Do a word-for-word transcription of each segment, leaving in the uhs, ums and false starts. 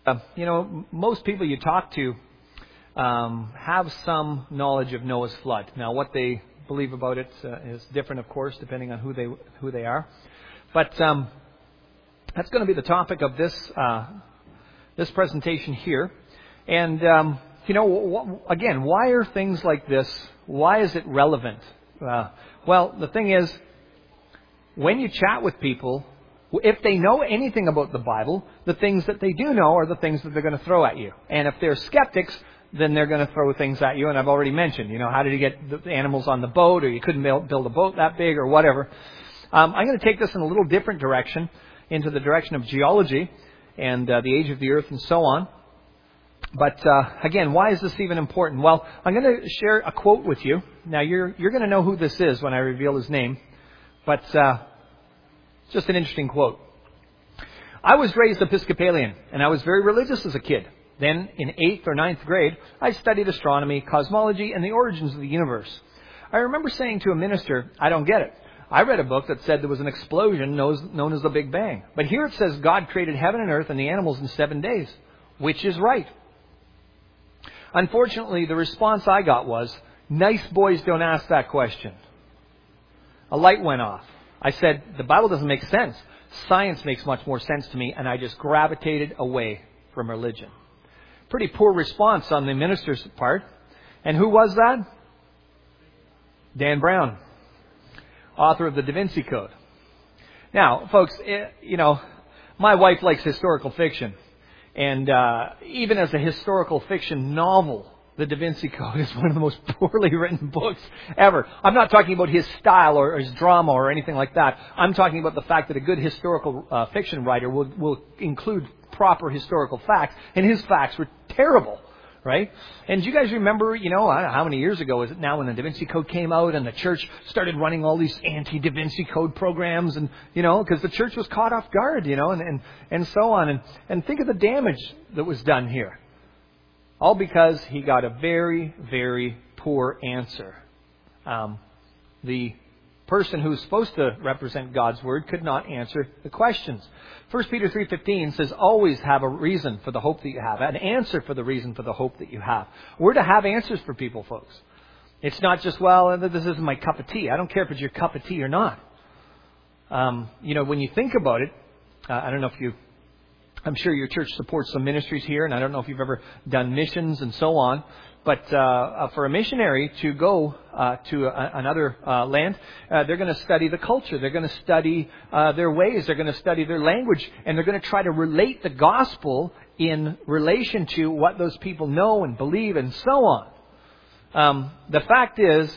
Uh, you know, m- most people you talk to um, have some knowledge of Noah's flood. Now, what they believe about it uh, is different, of course, depending on who they who they are. But um, that's going to be the topic of this uh, this presentation here. And um, you know, w- again, why are things like this? Why is it relevant? Uh, well, the thing is, when you chat with people, if they know anything about the Bible, the things that they do know are the things that they're going to throw at you. And if they're skeptics, then they're going to throw things at you. And I've already mentioned, you know, how did you get the animals on the boat, or you couldn't build a boat that big, or whatever. Um, I'm going to take this in a little different direction, into the direction of geology and uh, the age of the earth and so on. But uh, again, why is this even important? Well, I'm going to share a quote with you. Now, you're you're going to know who this is when I reveal his name. But uh, just an interesting quote. I was raised Episcopalian, and I was very religious as a kid. Then, in eighth or ninth grade, I studied astronomy, cosmology, and the origins of the universe. I remember saying to a minister, I don't get it. I read a book that said there was an explosion known as the Big Bang. But here it says God created heaven and earth and the animals in seven days. Which is right? Unfortunately, the response I got was, nice boys don't ask that question. A light went off. I said, the Bible doesn't make sense. Science makes much more sense to me, and I just gravitated away from religion. Pretty poor response on the minister's part. And who was that? Dan Brown, author of the Da Vinci Code. Now, folks, it, you know, my wife likes historical fiction. And uh, even as a historical fiction novel, the Da Vinci Code is one of the most poorly written books ever. I'm not talking about his style or his drama or anything like that. I'm talking about the fact that a good historical uh, fiction writer will, will include proper historical facts. And his facts were terrible, right? And do you guys remember, you know, I don't know how many years ago is it now when the Da Vinci Code came out and the church started running all these anti-Da Vinci Code programs and, you know, because the church was caught off guard, you know, and, and, and so on. And, and think of the damage that was done here. All because he got a very, very poor answer. Um, the person who's supposed to represent God's Word could not answer the questions. First Peter three fifteen says, always have a reason for the hope that you have. An answer for the reason for the hope that you have. We're to have answers for people, folks. It's not just, well, this isn't my cup of tea. I don't care if it's your cup of tea or not. Um, you know, when you think about it, uh, I don't know if you... I'm sure your church supports some ministries here, and I don't know if you've ever done missions and so on. But uh, for a missionary to go uh, to a, another uh, land, uh, they're going to study the culture. They're going to study uh, their ways. They're going to study their language. And they're going to try to relate the gospel in relation to what those people know and believe and so on. Um, the fact is,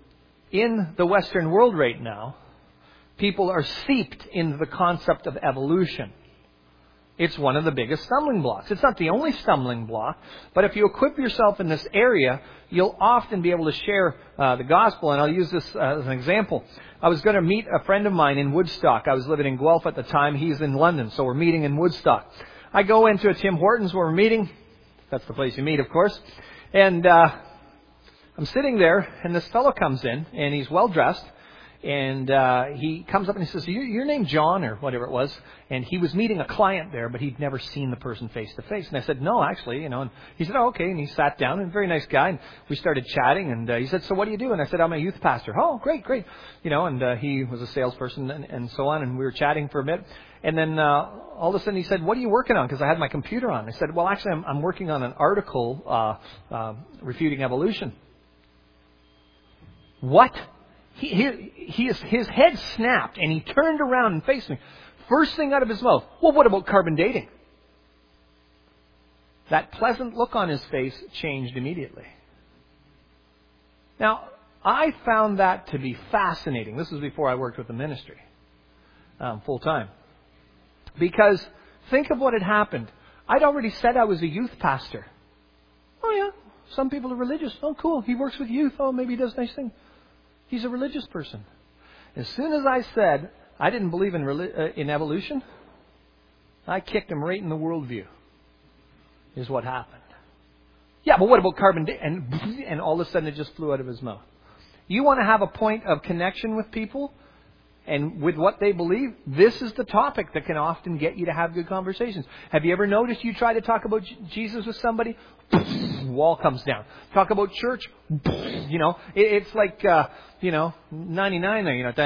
in the Western world right now, people are seeped into the concept of evolution. It's one of the biggest stumbling blocks. It's not the only stumbling block, but if you equip yourself in this area, you'll often be able to share uh, the gospel. And I'll use this uh, as an example. I was going to meet a friend of mine in Woodstock. I was living in Guelph at the time. He's in London, so we're meeting in Woodstock. I go into a Tim Hortons where we're meeting. That's the place you meet, of course. And uh, I'm sitting there, and this fellow comes in, and he's well-dressed. And uh, he comes up and he says, your, your name John or whatever it was. And he was meeting a client there, but he'd never seen the person face to face. And I said, no, actually, you know. And he said, oh, okay. And he sat down, and a very nice guy. And we started chatting. And uh, he said, so what do you do? And I said, I'm a youth pastor. Oh, great, great. You know, and uh, he was a salesperson and, and so on. And we were chatting for a bit. And then uh, all of a sudden he said, what are you working on? Because I had my computer on. I said, well, actually, I'm, I'm working on an article uh, uh, refuting evolution. What? He, he, he is, his head snapped and he turned around and faced me. First thing out of his mouth, well, what about carbon dating? That pleasant look on his face changed immediately. Now, I found that to be fascinating. This was before I worked with the ministry um, full time. Because think of what had happened. I'd already said I was a youth pastor. Oh, yeah, some people are religious. Oh, cool. He works with youth. Oh, maybe he does nice things. He's a religious person. As soon as I said I didn't believe in uh, in evolution, I kicked him right in the worldview, is what happened. Yeah, but what about carbon dating? And, and all of a sudden it just flew out of his mouth. You want to have a point of connection with people? And with what they believe, this is the topic that can often get you to have good conversations. Have you ever noticed you try to talk about J- Jesus with somebody? Wall comes down. Talk about church? You know, it, it's like, uh, you know, ninety-nine there, you know.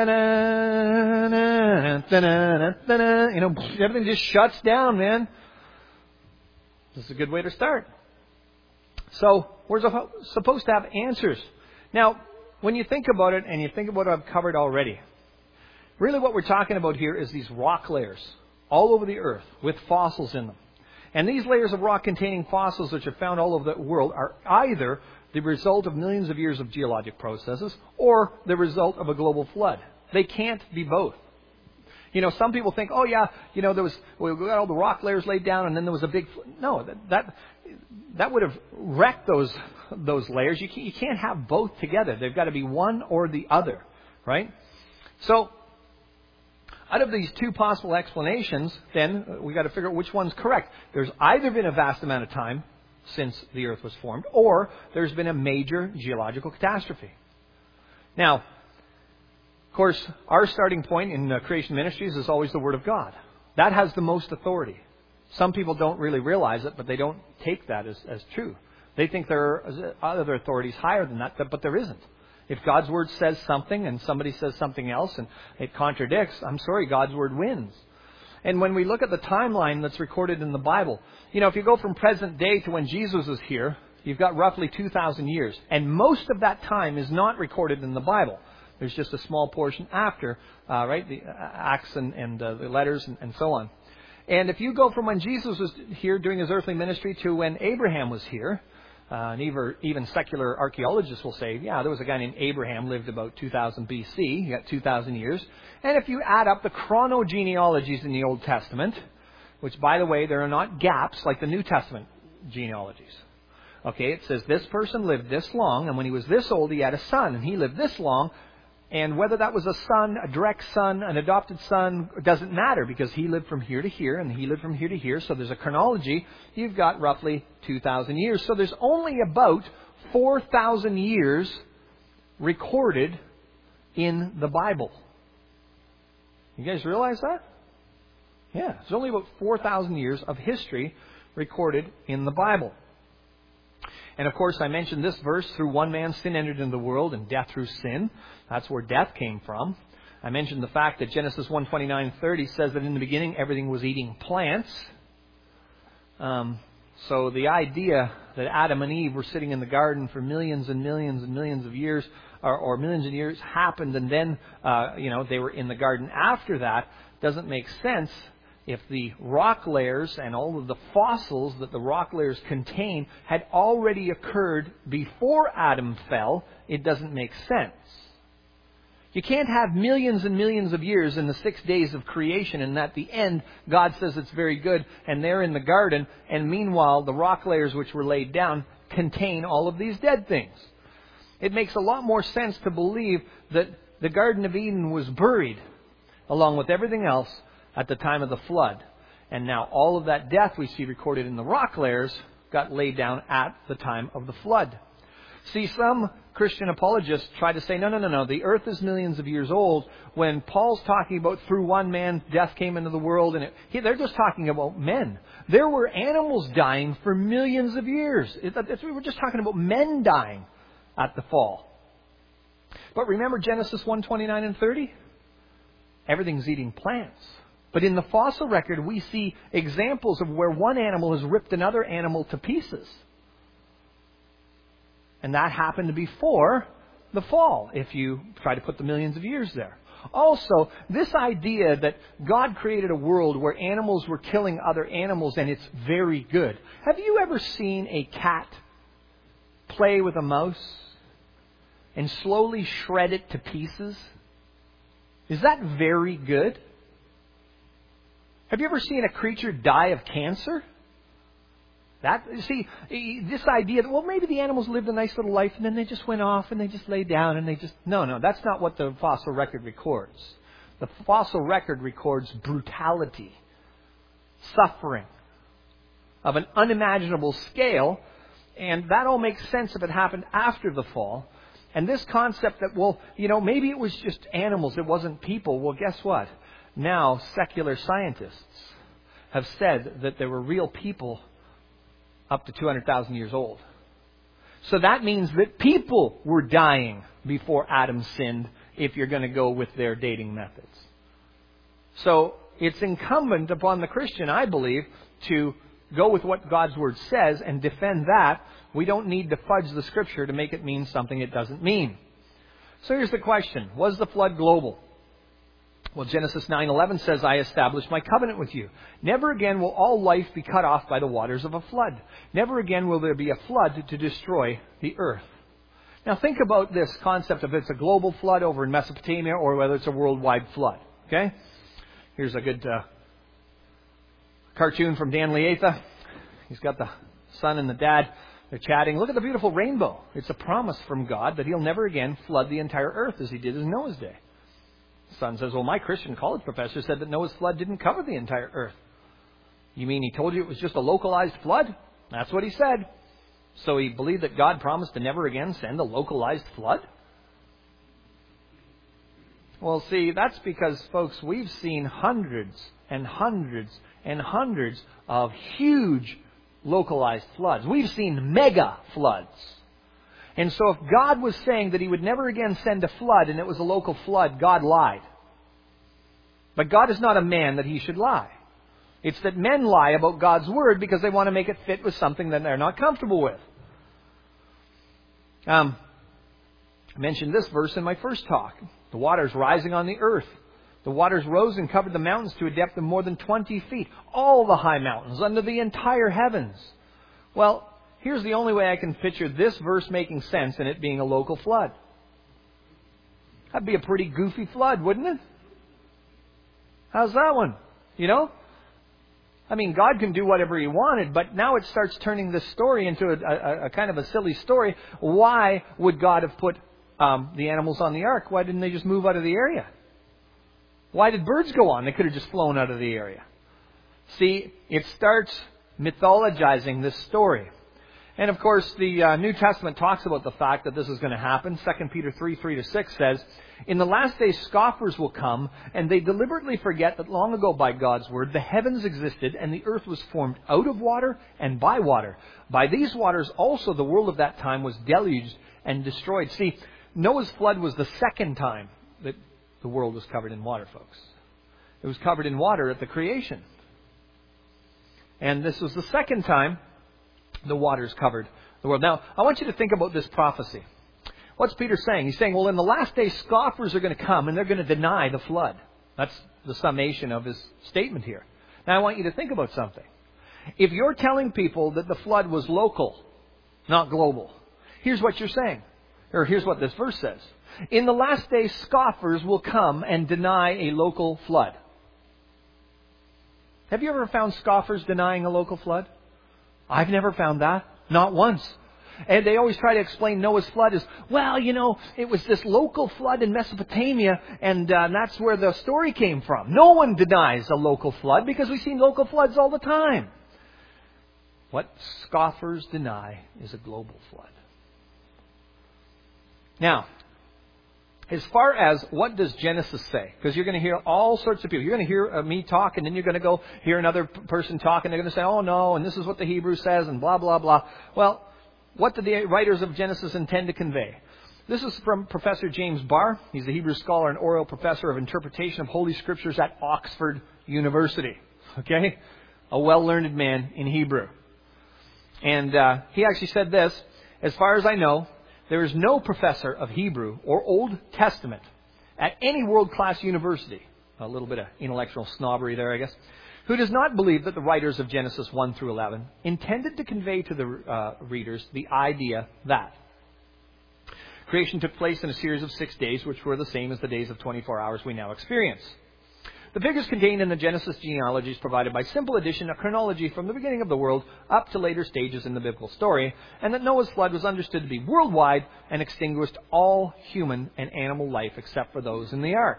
You know, everything just shuts down, man. This is a good way to start. So, we're supposed to have answers. Now, when you think about it, and you think about what I've covered already, really what we're talking about here is these rock layers all over the earth with fossils in them. And these layers of rock containing fossils which are found all over the world are either the result of millions of years of geologic processes or the result of a global flood. They can't be both. You know, some people think, oh yeah, you know, there was, we got all the rock layers laid down and then there was a big flood. No, that, that, that would have wrecked those, those layers. You can't, you can't have both together. They've got to be one or the other, right? So, out of these two possible explanations, then, we've got to figure out which one's correct. There's either been a vast amount of time since the earth was formed, or there's been a major geological catastrophe. Now, of course, our starting point in uh, creation ministries is always the Word of God. That has the most authority. Some people don't really realize it, but they don't take that as, as true. They think there are other authorities higher than that, but there isn't. If God's Word says something and somebody says something else and it contradicts, I'm sorry, God's Word wins. And when we look at the timeline that's recorded in the Bible, you know, if you go from present day to when Jesus was here, you've got roughly two thousand years. And most of that time is not recorded in the Bible. There's just a small portion after, uh, right, the Acts and, and uh, the letters and, and so on. And if you go from when Jesus was here doing his earthly ministry to when Abraham was here, Uh, and even, even secular archaeologists will say, yeah, there was a guy named Abraham, lived about two thousand B C. You got two thousand years. And if you add up the chronogenealogies in the Old Testament, which, by the way, there are not gaps like the New Testament genealogies. Okay, it says this person lived this long, and when he was this old, he had a son, and he lived this long. And whether that was a son, a direct son, an adopted son, it doesn't matter because he lived from here to here and he lived from here to here. So there's a chronology. You've got roughly two thousand years. So there's only about four thousand years recorded in the Bible. You guys realize that? Yeah, there's only about four thousand years of history recorded in the Bible. And of course, I mentioned this verse, through one man sin entered into the world, and death through sin. That's where death came from. I mentioned the fact that Genesis one twenty-nine thirty says that in the beginning everything was eating plants. Um, so the idea that Adam and Eve were sitting in the garden for millions and millions and millions of years, or, or millions of years happened, and then uh, you know they were in the garden after that, doesn't make sense. If the rock layers and all of the fossils that the rock layers contain had already occurred before Adam fell, it doesn't make sense. You can't have millions and millions of years in the six days of creation, and at the end, God says it's very good, and they're in the garden, and meanwhile, the rock layers which were laid down contain all of these dead things. It makes a lot more sense to believe that the Garden of Eden was buried, along with everything else, at the time of the flood. And now all of that death we see recorded in the rock layers got laid down at the time of the flood. See, some Christian apologists try to say, no, no, no, no, the earth is millions of years old, when Paul's talking about through one man death came into the world, and it, they're just talking about men. There were animals dying for millions of years. It, it's, we were just talking about men dying at the fall. But remember Genesis one twenty-nine and thirty? Everything's eating plants. But in the fossil record, we see examples of where one animal has ripped another animal to pieces. And that happened before the fall, if you try to put the millions of years there. Also, this idea that God created a world where animals were killing other animals and it's very good. Have you ever seen a cat play with a mouse and slowly shred it to pieces? Is that very good? Have you ever seen a creature die of cancer? That, you see, this idea that, well, maybe the animals lived a nice little life and then they just went off and they just lay down and they just... No, no, that's not what the fossil record records. The fossil record records brutality, suffering of an unimaginable scale, and that all makes sense if it happened after the fall. And this concept that, well, you know, maybe it was just animals, it wasn't people. Well, guess what? Now, secular scientists have said that there were real people up to two hundred thousand years old. So that means that people were dying before Adam sinned, if you're going to go with their dating methods. So it's incumbent upon the Christian, I believe, to go with what God's Word says and defend that. We don't need to fudge the Scripture to make it mean something it doesn't mean. So here's the question. Was the flood global? Well, Genesis nine eleven says, I establish my covenant with you. Never again will all life be cut off by the waters of a flood. Never again will there be a flood to destroy the earth. Now think about this concept of it's a global flood over in Mesopotamia or whether it's a worldwide flood. Okay? Here's a good uh, cartoon from Dan Lietha. He's got the son and the dad. They're chatting. Look at the beautiful rainbow. It's a promise from God that He'll never again flood the entire earth as He did in Noah's day. The son says, well, my Christian college professor said that Noah's flood didn't cover the entire earth. You mean he told you it was just a localized flood? That's what he said. So he believed that God promised to never again send a localized flood? Well, see, that's because, folks, we've seen hundreds and hundreds and hundreds of huge localized floods. We've seen mega floods. And so if God was saying that He would never again send a flood and it was a local flood, God lied. But God is not a man that He should lie. It's that men lie about God's Word because they want to make it fit with something that they're not comfortable with. Um, I mentioned this verse in my first talk. The waters rising on the earth. The waters rose and covered the mountains to a depth of more than twenty feet. All the high mountains under the entire heavens. Well, here's the only way I can picture this verse making sense and it being a local flood. That'd be a pretty goofy flood, wouldn't it? How's that one? You know? I mean, God can do whatever He wanted, but now it starts turning this story into a, a, a kind of a silly story. Why would God have put um, the animals on the ark? Why didn't they just move out of the area? Why did birds go on? They could have just flown out of the area. See, it starts mythologizing this story. And of course, the uh, New Testament talks about the fact that this is going to happen. Second Peter three, three to six says, in the last days scoffers will come, and they deliberately forget that long ago by God's word the heavens existed, and the earth was formed out of water and by water. By these waters also the world of that time was deluged and destroyed. See, Noah's flood was the second time that the world was covered in water, folks. It was covered in water at the creation. And this was the second time the waters covered the world. Now, I want you to think about this prophecy. What's Peter saying? He's saying, well, in the last days, scoffers are going to come and they're going to deny the flood. That's the summation of his statement here. Now, I want you to think about something. If you're telling people that the flood was local, not global, here's what you're saying. Or here's what this verse says. In the last days, scoffers will come and deny a local flood. Have you ever found scoffers denying a local flood? I've never found that. Not once. And they always try to explain Noah's flood as, well, you know, it was this local flood in Mesopotamia, and uh, that's where the story came from. No one denies a local flood because we see local floods all the time. What scoffers deny is a global flood. Now, as far as what does Genesis say? Because you're going to hear all sorts of people. You're going to hear uh, me talk, and then you're going to go hear another p- person talk, and they're going to say, oh no, and this is what the Hebrew says, and blah, blah, blah. Well, what did the writers of Genesis intend to convey? This is from Professor James Barr. He's a Hebrew scholar and Oriel Professor of Interpretation of Holy Scriptures at Oxford University. Okay? A well-learned man in Hebrew. And uh, he actually said this, as far as I know, there is no professor of Hebrew or Old Testament at any world-class university, a little bit of intellectual snobbery there, I guess, who does not believe that the writers of Genesis one through eleven intended to convey to the uh, readers the idea that creation took place in a series of six days, which were the same as the days of twenty-four hours we now experience. The figures contained in the Genesis genealogies provided by simple addition a chronology from the beginning of the world up to later stages in the biblical story, and that Noah's flood was understood to be worldwide and extinguished all human and animal life except for those in the ark.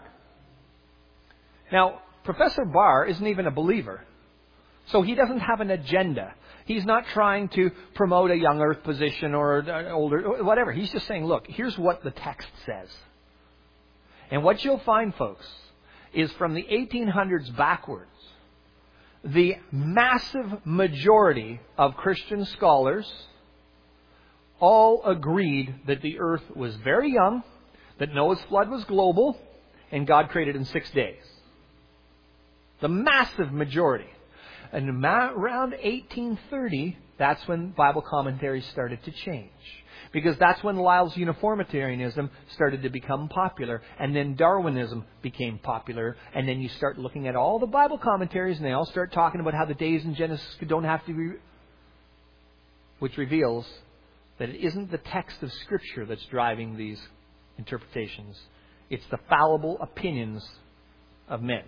Now, Professor Barr isn't even a believer, so he doesn't have an agenda. He's not trying to promote a young earth position or an older, whatever. He's just saying, look, here's what the text says. And what you'll find, folks, is from the eighteen hundreds backwards, the massive majority of Christian scholars all agreed that the earth was very young, that Noah's flood was global, and God created in six days. The massive majority. And around eighteen thirty, that's when Bible commentaries started to change. Because that's when Lyell's uniformitarianism started to become popular. And then Darwinism became popular. And then you start looking at all the Bible commentaries and they all start talking about how the days in Genesis don't have to be... Which reveals that it isn't the text of Scripture that's driving these interpretations. It's the fallible opinions of men.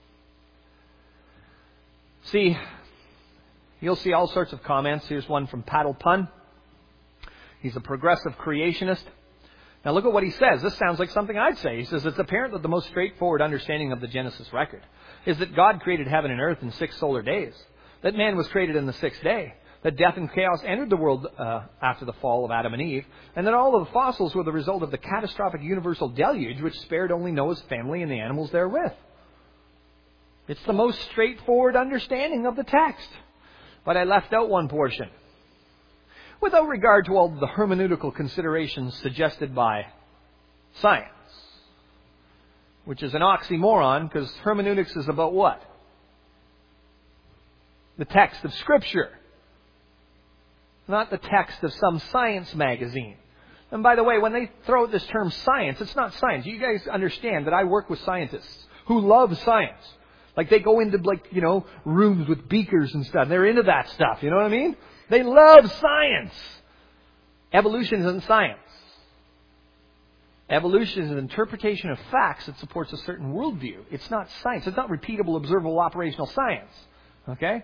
See, you'll see all sorts of comments. Here's one from Paddle Pun. He's a progressive creationist. Now look at what he says. This sounds like something I'd say. He says, it's apparent that the most straightforward understanding of the Genesis record is that God created heaven and earth in six solar days. That man was created in the sixth day. That death and chaos entered the world uh, after the fall of Adam and Eve. And that all of the fossils were the result of the catastrophic universal deluge which spared only Noah's family and the animals therewith. It's the most straightforward understanding of the text. But I left out one portion. Without regard to all the hermeneutical considerations suggested by science. Which is an oxymoron, because hermeneutics is about what? The text of Scripture. Not the text of some science magazine. And by the way, when they throw out this term science, it's not science. You guys understand that I work with scientists who love science. Like they go into like, you know, rooms with beakers and stuff. They're into that stuff. You know what I mean? They love science. Evolution isn't science. Evolution is an interpretation of facts that supports a certain worldview. It's not science. It's not repeatable, observable, operational science. Okay?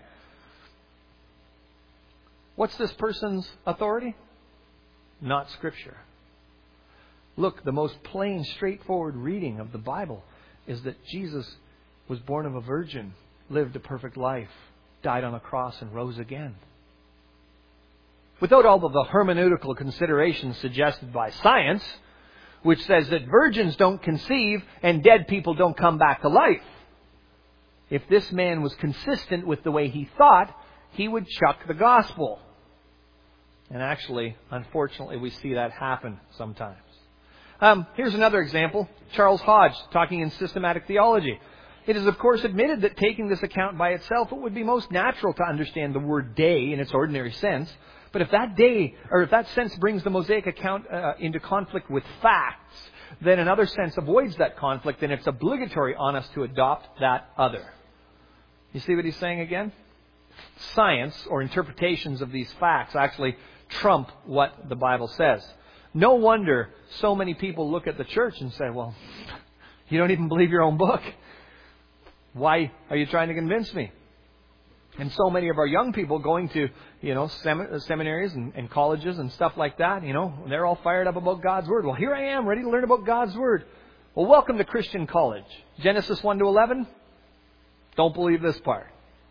What's this person's authority? Not Scripture. Look, the most plain, straightforward reading of the Bible is that Jesus was born of a virgin, lived a perfect life, died on a cross, and rose again. Without all of the hermeneutical considerations suggested by science, which says that virgins don't conceive and dead people don't come back to life. If this man was consistent with the way he thought, he would chuck the gospel. And actually, unfortunately, we see that happen sometimes. Um, here's another example. Charles Hodge, talking in Systematic Theology. It is, of course, admitted that taking this account by itself, it would be most natural to understand the word day in its ordinary sense. But if that day, or if that sense brings the Mosaic account uh, into conflict with facts, then another sense avoids that conflict, and it's obligatory on us to adopt that other. You see what he's saying again? Science, or interpretations of these facts, actually trump what the Bible says. No wonder so many people look at the church and say, well, you don't even believe your own book. Why are you trying to convince me? And so many of our young people going to, you know, sem- seminaries and, and colleges and stuff like that, you know, they're all fired up about God's Word. Well, here I am, ready to learn about God's Word. Well, welcome to Christian college. Genesis one to eleven? Don't believe this part.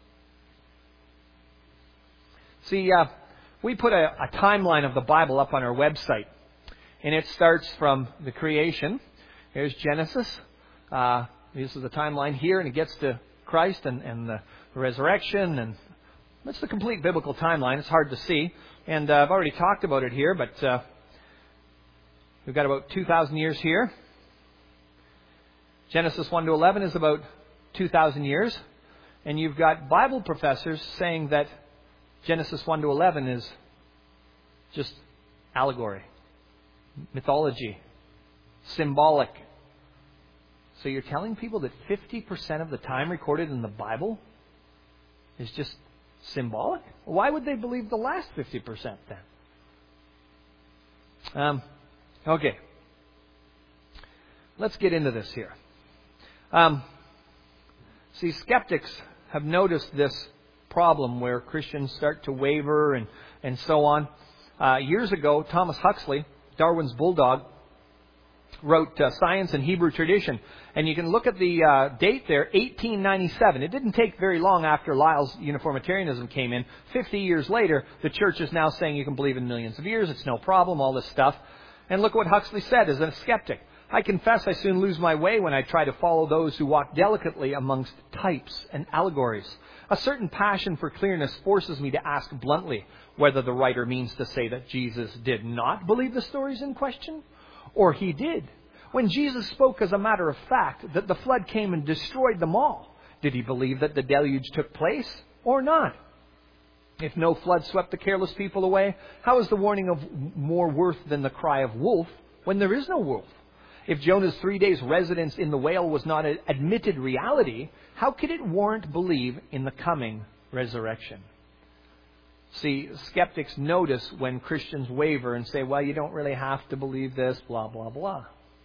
See, uh, we put a, a timeline of the Bible up on our website. And it starts from the creation. Here's Genesis. Uh, this is the timeline here, and it gets to Christ and, and the resurrection. And that's the complete biblical timeline. It's hard to see. And uh, I've already talked about it here, but uh, we've got about two thousand years here. Genesis one to eleven is about two thousand years. And you've got Bible professors saying that Genesis one to eleven is just allegory, mythology, symbolic. So you're telling people that fifty percent of the time recorded in the Bible is just symbolic? Why would they believe the last fifty percent then? Um, okay. Let's get into this here. Um, see, skeptics have noticed this problem where Christians start to waver and, and so on. Uh, years ago, Thomas Huxley, Darwin's bulldog, wrote uh, Science and Hebrew Tradition. And you can look at the uh, date there, eighteen ninety-seven. It didn't take very long after Lyell's uniformitarianism came in. Fifty years later, the church is now saying you can believe in millions of years. It's no problem, all this stuff. And look what Huxley said as a skeptic. I confess I soon lose my way when I try to follow those who walk delicately amongst types and allegories. A certain passion for clearness forces me to ask bluntly whether the writer means to say that Jesus did not believe the stories in question, or he did. When Jesus spoke as a matter of fact that the flood came and destroyed them all, did he believe that the deluge took place or not? If no flood swept the careless people away, how is the warning of more worth than the cry of wolf when there is no wolf? If Jonah's three days residence in the whale was not an admitted reality, how could it warrant belief in the coming resurrection? See, skeptics notice when Christians waver and say, well, you don't really have to believe this, blah, blah, blah.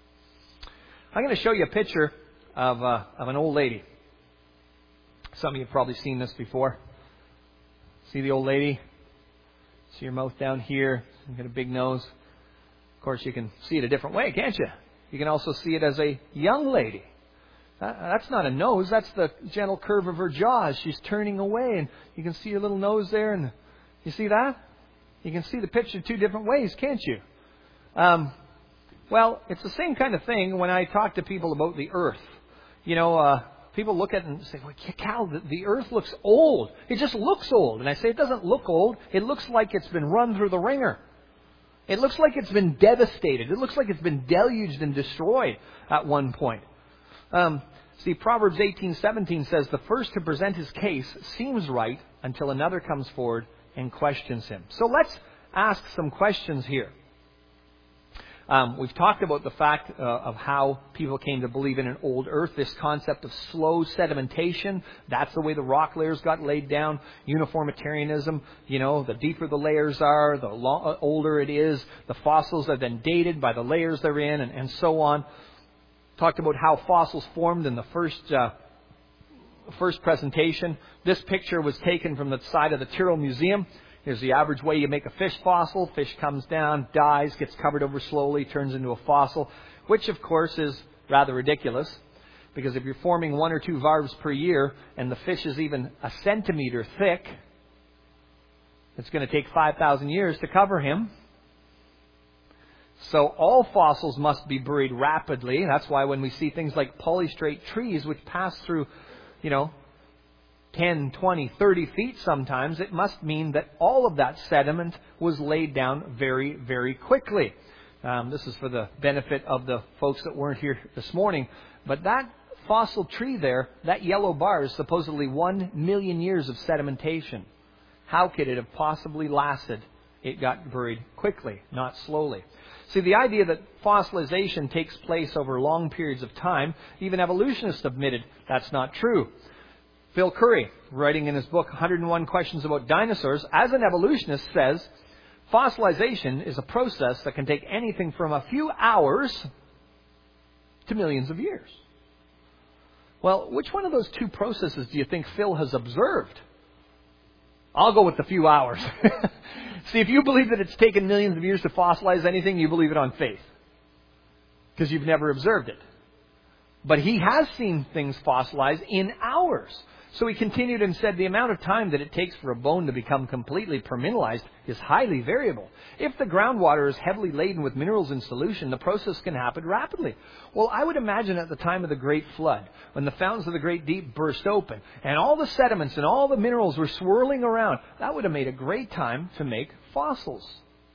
I'm going to show you a picture of, uh, of an old lady. Some of you have probably seen this before. See the old lady? See her mouth down here. You've got a big nose. Of course, you can see it a different way, can't you? You can also see it as a young lady. That's not a nose. That's the gentle curve of her jaw as she's turning away. And you can see her little nose there. And you see that? You can see the picture two different ways, can't you? Um, well, it's the same kind of thing when I talk to people about the earth. You know, uh, people look at it and say, well, Cal, the, the earth looks old. It just looks old. And I say, it doesn't look old. It looks like it's been run through the ringer. It looks like it's been devastated. It looks like it's been deluged and destroyed at one point. Um, see, Proverbs eighteen seventeen says, the first to present his case seems right until another comes forward and questions him. So let's ask some questions here. Um, we've talked about the fact uh, of how people came to believe in an old earth, this concept of slow sedimentation. That's the way the rock layers got laid down. Uniformitarianism, you know, the deeper the layers are, the lo- older it is. The fossils are then dated by the layers they're in, and, and so on. Talked about how fossils formed in the first uh, first presentation. This picture was taken from the side of the Tyrrell Museum. Here's the average way you make a fish fossil. Fish comes down, dies, gets covered over slowly, turns into a fossil, which of course is rather ridiculous, because if you're forming one or two varves per year and the fish is even a centimeter thick, it's going to take five thousand years to cover him. So all fossils must be buried rapidly. That's why when we see things like polystrate trees which pass through, you know, ten, twenty, thirty feet sometimes, it must mean that all of that sediment was laid down very, very quickly. Um, this is for the benefit of the folks that weren't here this morning. But that fossil tree there, that yellow bar, is supposedly one million years of sedimentation. How could it have possibly lasted? It got buried quickly, not slowly. See, the idea that fossilization takes place over long periods of time, even evolutionists admitted that's not true. Phil Curry, writing in his book one hundred one Questions About Dinosaurs, as an evolutionist, says, fossilization is a process that can take anything from a few hours to millions of years. Well, which one of those two processes do you think Phil has observed? I'll go with the few hours. See, if you believe that it's taken millions of years to fossilize anything, you believe it on faith, because you've never observed it. But he has seen things fossilize in hours. So he continued and said the amount of time that it takes for a bone to become completely permineralized is highly variable. If the groundwater is heavily laden with minerals in solution, the process can happen rapidly. Well, I would imagine at the time of the Great Flood, when the fountains of the Great Deep burst open, and all the sediments and all the minerals were swirling around, that would have made a great time to make fossils.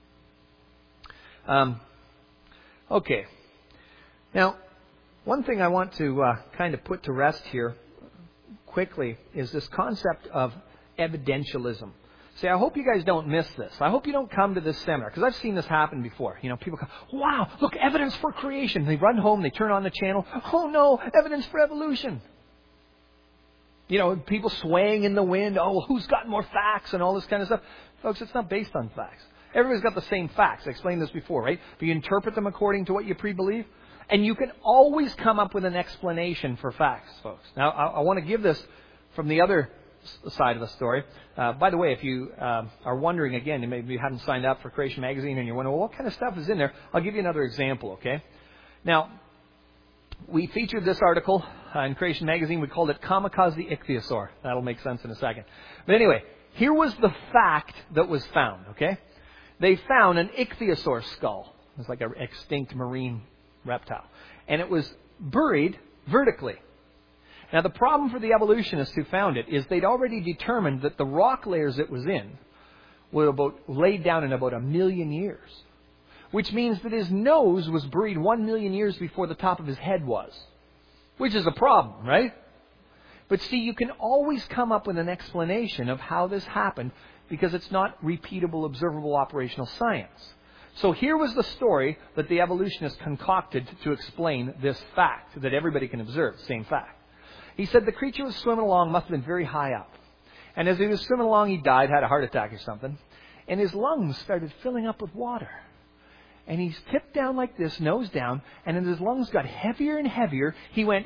Um, okay. Now, one thing I want to uh, kind of put to rest here quickly is this concept of evidentialism. See, I hope you guys don't miss this. I hope you don't come to this seminar, because I've seen this happen before. You know, people go, wow, look, evidence for creation. They run home, they turn on the channel. Oh no, evidence for evolution. You know, people swaying in the wind. Oh, well, who's got more facts and all this kind of stuff. Folks, it's not based on facts. Everybody's got the same facts. I explained this before, right? But you interpret them according to what you pre-believe. And you can always come up with an explanation for facts, folks. Now, I, I want to give this from the other side of the story. Uh, by the way, if you uh, are wondering, again, maybe you haven't signed up for Creation Magazine and you're wondering, well, what kind of stuff is in there? I'll give you another example, okay? Now, we featured this article uh, in Creation Magazine. We called it Kamikaze Ichthyosaur. That'll make sense in a second. But anyway, here was the fact that was found, okay? They found an ichthyosaur skull. It's like an extinct marine reptile. And it was buried vertically. Now, the problem for the evolutionists who found it is they'd already determined that the rock layers it was in were about laid down in about a million years. Which means that his nose was buried one million years before the top of his head was. Which is a problem, right? But see, you can always come up with an explanation of how this happened because it's not repeatable, observable, operational science. So here was the story that the evolutionists concocted to explain this fact that everybody can observe, same fact. He said the creature was swimming along, must have been very high up. And as he was swimming along, he died, had a heart attack or something. And his lungs started filling up with water. And he's tipped down like this, nose down, and as his lungs got heavier and heavier, he went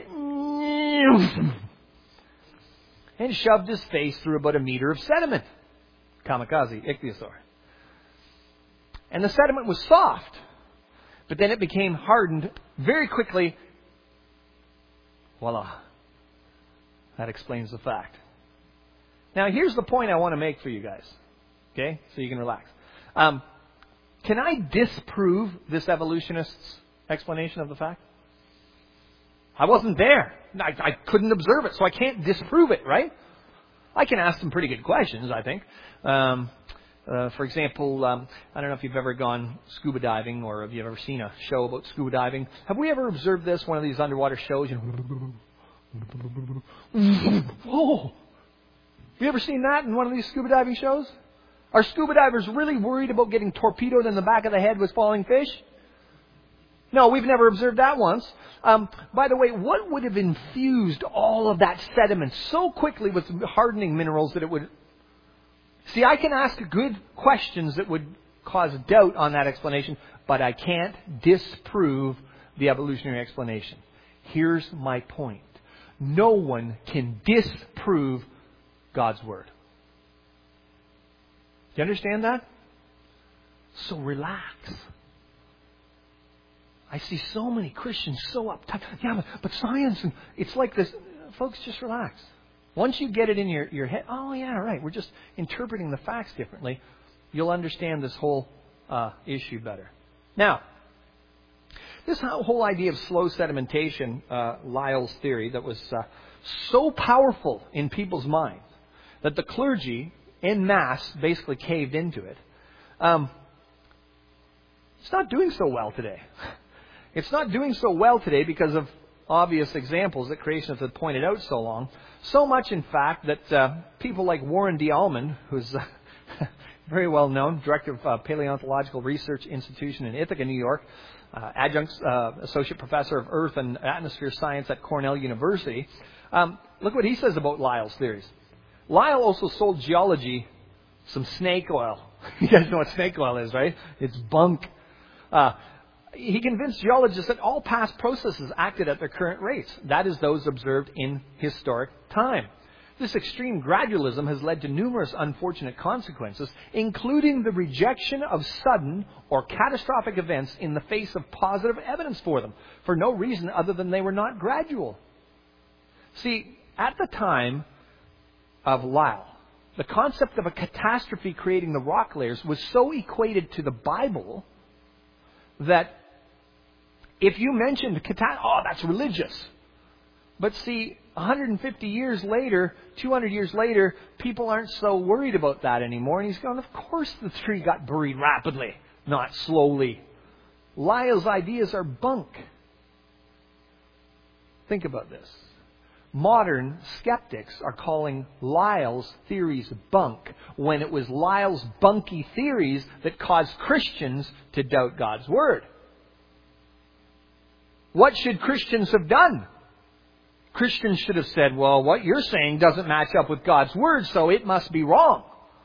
and shoved his face through about a meter of sediment. Kamikaze Ichthyosaur. And the sediment was soft, but then it became hardened very quickly. Voila. That explains the fact. Now, here's the point I want to make for you guys. Okay? So you can relax. Um, can I disprove this evolutionist's explanation of the fact? I wasn't there. I, I couldn't observe it, so I can't disprove it, right? I can ask some pretty good questions, I think. Um, uh, for example, um, I don't know if you've ever gone scuba diving or have you ever seen a show about scuba diving. Have we ever observed this, one of these underwater shows? You know, whoa! Have you ever seen that in one of these scuba diving shows? Are scuba divers really worried about getting torpedoed in the back of the head with falling fish? No, we've never observed that once. Um, by the way, what would have infused all of that sediment so quickly with hardening minerals that it would... See, I can ask good questions that would cause doubt on that explanation, but I can't disprove the evolutionary explanation. Here's my point. No one can disprove God's Word. Do you understand that? So relax. I see so many Christians so uptight. Yeah, but, but science, and it's like this. Folks, just relax. Once you get it in your, your head, oh yeah, right, we're just interpreting the facts differently, you'll understand this whole uh, issue better. Now, this whole idea of slow sedimentation, uh, Lyell's theory, that was uh, so powerful in people's minds that the clergy en masse basically caved into it. Um, it's not doing so well today. It's not doing so well today because of obvious examples that creationists have pointed out so long. So much, in fact, that uh, people like Warren D. Allman, who's uh, very well known, director of uh, Paleontological Research Institution in Ithaca, New York, uh, adjunct uh, associate professor of Earth and Atmosphere Science at Cornell University. Um, look what he says about Lyell's theories. Lyell also sold geology some snake oil. You guys know what snake oil is, right? It's bunk. Uh, he convinced geologists that all past processes acted at their current rates. That is, those observed in historic time. This extreme gradualism has led to numerous unfortunate consequences, including the rejection of sudden or catastrophic events in the face of positive evidence for them, for no reason other than they were not gradual. See, at the time of Lyell, the concept of a catastrophe creating the rock layers was so equated to the Bible that if you mentioned catastrophe, oh, that's religious. But see, one hundred fifty years later, two hundred years later, people aren't so worried about that anymore. And he's going, of course the tree got buried rapidly, not slowly. Lyell's ideas are bunk. Think about this. Modern skeptics are calling Lyell's theories bunk when it was Lyell's bunky theories that caused Christians to doubt God's Word. What should Christians have done? Christians should have said, well, what you're saying doesn't match up with God's Word, so it must be wrong.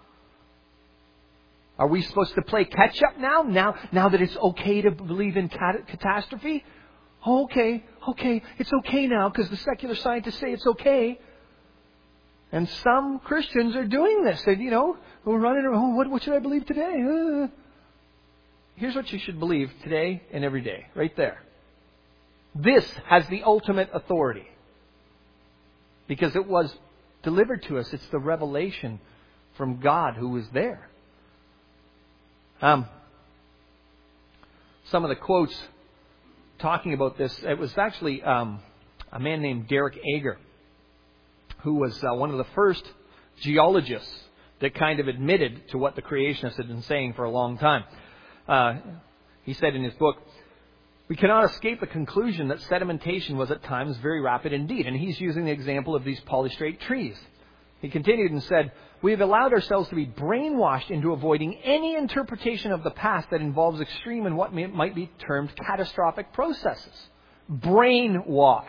Are we supposed to play catch up now? Now, now that it's okay to believe in cat- catastrophe? Oh, okay, okay, it's okay now because the secular scientists say it's okay. And some Christians are doing this. They, you know, we're running around, oh, what, what should I believe today? Uh. Here's what you should believe today and every day, right there. This has the ultimate authority because it was delivered to us. It's the revelation from God who was there. Um, some of the quotes talking about this, it was actually um, a man named Derek Ager, who was uh, one of the first geologists that kind of admitted to what the creationists had been saying for a long time. Uh, he said in his book, "We cannot escape the conclusion that sedimentation was at times very rapid indeed." And he's using the example of these polystrate trees. He continued and said, "We have allowed ourselves to be brainwashed into avoiding any interpretation of the past that involves extreme and what may, might be termed catastrophic processes." Brainwashed.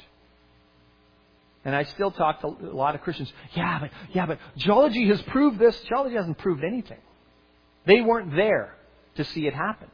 And I still talk to a lot of Christians, yeah, but yeah, but geology has proved this. Geology hasn't proved anything. They weren't there to see it happen.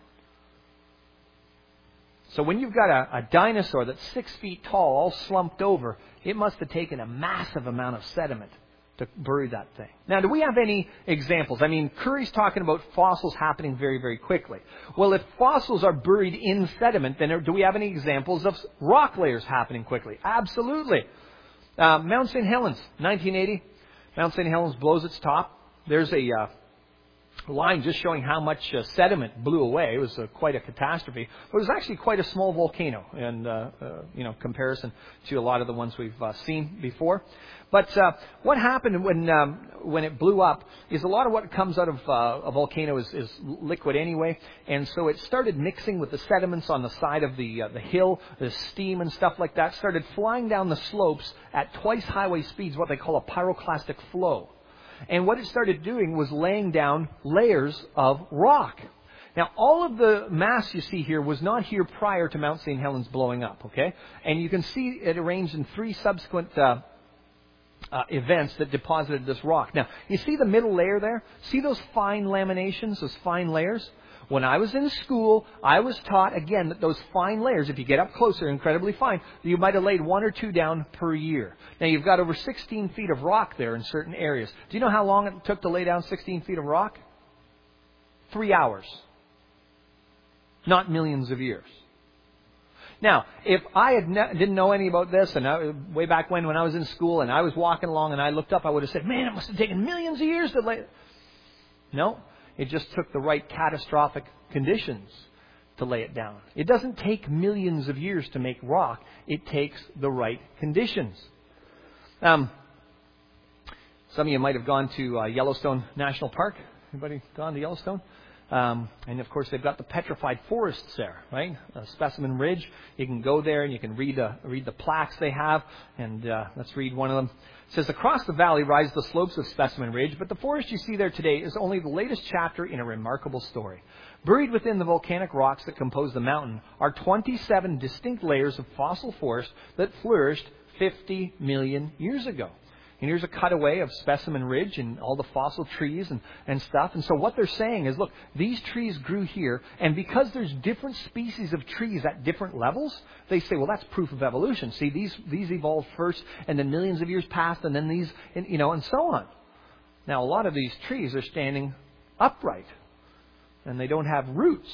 So when you've got a, a dinosaur that's six feet tall, all slumped over, it must have taken a massive amount of sediment to bury that thing. Now, do we have any examples? I mean, Curry's talking about fossils happening very, very quickly. Well, if fossils are buried in sediment, then do we have any examples of rock layers happening quickly? Absolutely. Uh, Mount Saint Helens, nineteen eighty. Mount Saint Helens blows its top. There's a uh, line just showing how much uh, sediment blew away. It was uh, quite a catastrophe. But it was actually quite a small volcano in uh, uh, you know comparison to a lot of the ones we've uh, seen before. But uh, what happened when um, when it blew up is a lot of what comes out of uh, a volcano is, is liquid anyway, and so it started mixing with the sediments on the side of the uh, the hill, the steam and stuff like that started flying down the slopes at twice highway speeds, what they call a pyroclastic flow. And what it started doing was laying down layers of rock. Now, all of the mass you see here was not here prior to Mount Saint Helens blowing up, okay? And you can see it arranged in three subsequent uh, uh, events that deposited this rock. Now, you see the middle layer there? See those fine laminations, those fine layers? When I was in school, I was taught, again, that those fine layers, if you get up closer, incredibly fine, you might have laid one or two down per year. Now, you've got over sixteen feet of rock there in certain areas. Do you know how long it took to lay down sixteen feet of rock? Three hours. Not millions of years. Now, if I had ne- didn't know any about this, and I, way back when, when I was in school, and I was walking along and I looked up, I would have said, man, it must have taken millions of years to lay... No. It just took the right catastrophic conditions to lay it down. It doesn't take millions of years to make rock. It takes the right conditions. Um, some of you might have gone to uh, Yellowstone National Park. Anybody gone to Yellowstone? Um, and, of course, they've got the petrified forests there, right? Uh, Specimen Ridge. You can go there and you can read, uh, read the plaques they have. And uh, let's read one of them. It says, across the valley rise the slopes of Specimen Ridge, but the forest you see there today is only the latest chapter in a remarkable story. Buried within the volcanic rocks that compose the mountain are twenty-seven distinct layers of fossil forest that flourished fifty million years ago. And here's a cutaway of Specimen Ridge and all the fossil trees and, and stuff. And so what they're saying is, look, these trees grew here, and because there's different species of trees at different levels, they say, well, that's proof of evolution. See, these these evolved first, and then millions of years passed, and then these, and, you know, and so on. Now, a lot of these trees are standing upright, and they don't have roots.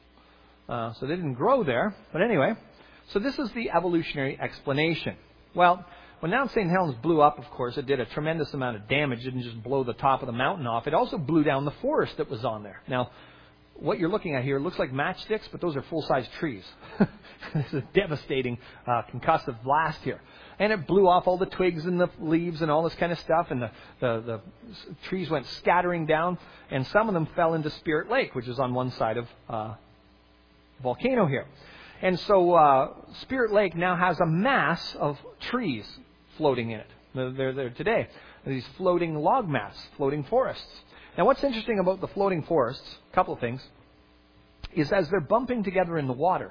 Uh, so they didn't grow there. But anyway, so this is the evolutionary explanation. Well, when Mount Saint Helens blew up, of course, it did a tremendous amount of damage. It didn't just blow the top of the mountain off. It also blew down the forest that was on there. Now, what you're looking at here looks like matchsticks, but those are full-size trees. It's a devastating uh, concussive blast here. And it blew off all the twigs and the leaves and all this kind of stuff, and the, the, the trees went scattering down, and some of them fell into Spirit Lake, which is on one side of uh, the volcano here. And so uh, Spirit Lake now has a mass of trees floating in it. They're there today. These floating log mass, floating forests. Now, what's interesting about the floating forests, a couple of things, is as they're bumping together in the water,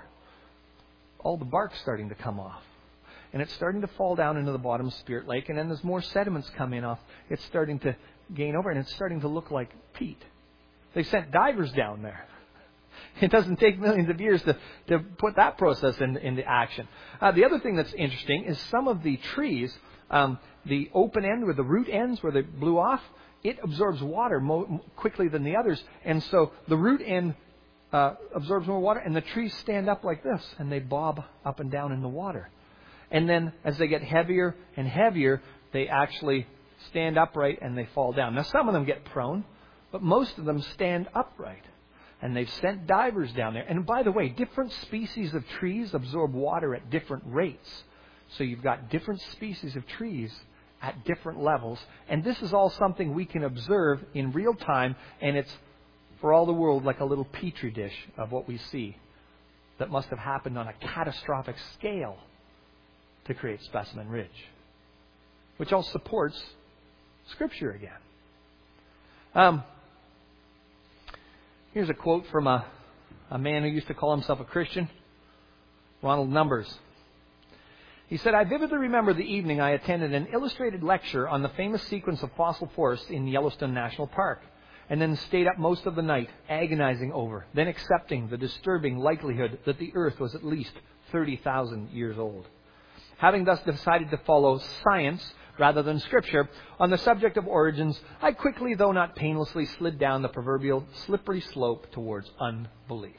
all the bark's starting to come off. And it's starting to fall down into the bottom of Spirit Lake. And then as more sediments come in off, it's starting to gain over, and it's starting to look like peat. They sent divers down there. It doesn't take millions of years to, to put that process in, into action. Uh, the other thing that's interesting is some of the trees, um, the open end where the root ends, where they blew off, it absorbs water more quickly than the others. And so the root end uh, absorbs more water, and the trees stand up like this, and they bob up and down in the water. And then as they get heavier and heavier, they actually stand upright and they fall down. Now, some of them get prone, but most of them stand upright. And they've sent divers down there. And by the way, different species of trees absorb water at different rates. So you've got different species of trees at different levels. And this is all something we can observe in real time. And it's, for all the world, like a little petri dish of what we see that must have happened on a catastrophic scale to create Specimen Ridge. Which all supports Scripture again. Um... Here's a quote from a, a man who used to call himself a Christian, Ronald Numbers. He said, I vividly remember the evening I attended an illustrated lecture on the famous sequence of fossil forests in Yellowstone National Park, and then stayed up most of the night agonizing over, then accepting the disturbing likelihood that the Earth was at least thirty thousand years old. Having thus decided to follow science rather than Scripture on the subject of origins, I quickly, though not painlessly, slid down the proverbial slippery slope towards unbelief.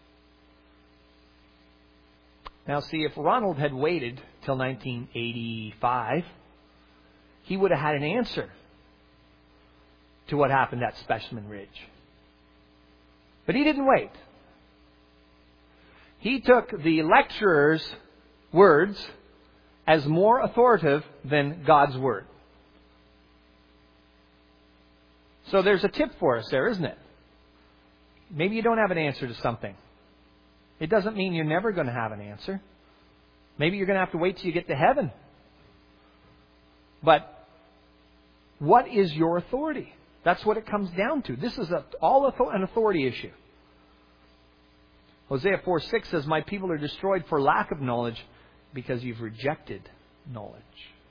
Now see, if Ronald had waited till nineteen eighty-five, he would have had an answer to what happened at Specimen Ridge. But he didn't wait. He took the lecturer's words as more authoritative than God's Word. So there's a tip for us there, isn't it? Maybe you don't have an answer to something. It doesn't mean you're never going to have an answer. Maybe you're going to have to wait till you get to heaven. But what is your authority? That's what it comes down to. This is a, all an authority issue. Hosea four six says, my people are destroyed for lack of knowledge, because you've rejected knowledge.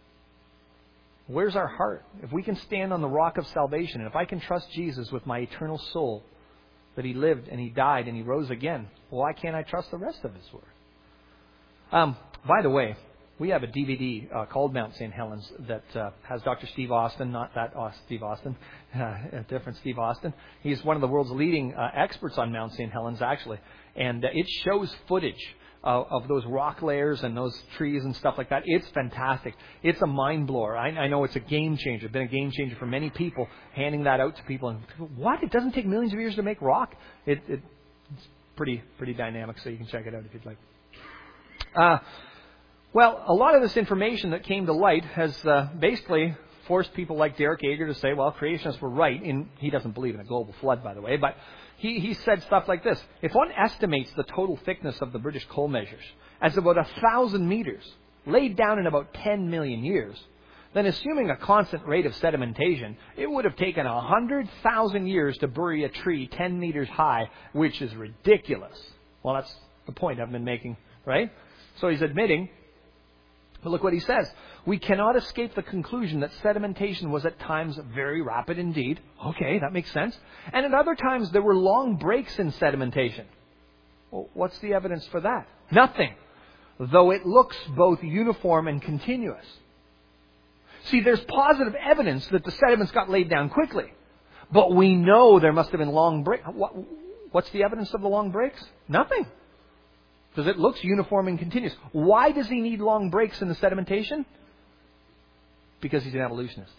Where's our heart? If we can stand on the rock of salvation, and if I can trust Jesus with my eternal soul, that He lived and He died and He rose again, why can't I trust the rest of His Word? Um, by the way, we have a D V D uh, called Mount Saint Helens that uh, has Doctor Steve Austin, not that uh, Steve Austin, uh, a different Steve Austin. He's one of the world's leading uh, experts on Mount Saint Helens, actually. And uh, it shows footage Uh, of those rock layers and those trees and stuff like that. It's fantastic. It's a mind blower. I, I know it's a game changer. It's been a game changer for many people, handing that out to people. And what? It doesn't take millions of years to make rock? It, it, it's pretty pretty dynamic, so you can check it out if you'd like. Uh, well, a lot of this information that came to light has uh, basically forced people like Derek Yeager to say, well, creationists were right. In, he doesn't believe in a global flood, by the way, but He, he said stuff like this. If one estimates the total thickness of the British coal measures as about a thousand meters, laid down in about ten million years, then assuming a constant rate of sedimentation, it would have taken one hundred thousand years to bury a tree ten meters high, which is ridiculous. Well, that's the point I've been making, right? So he's admitting, but look what he says. We cannot escape the conclusion that sedimentation was at times very rapid indeed. Okay, that makes sense. And at other times there were long breaks in sedimentation. Well, what's the evidence for that? Nothing. Though it looks both uniform and continuous. See, there's positive evidence that the sediments got laid down quickly. But we know there must have been long breaks. What, what's the evidence of the long breaks? Nothing. Because it looks uniform and continuous. Why does he need long breaks in the sedimentation? Because he's an evolutionist.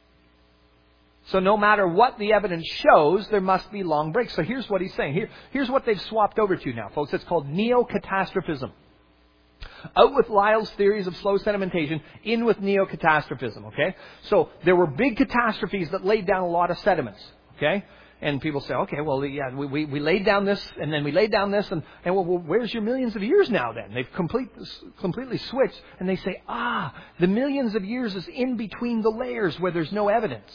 So no matter what the evidence shows, there must be long breaks. So here's what he's saying. Here, here's what they've swapped over to now, folks. It's called neocatastrophism. Out with Lyell's theories of slow sedimentation, in with neocatastrophism, okay? So there were big catastrophes that laid down a lot of sediments, okay? And people say, okay, well, yeah, we, we, we laid down this, and then we laid down this, and, and well, well, where's your millions of years now then? They've complete, completely switched, and they say, ah, the millions of years is in between the layers where there's no evidence.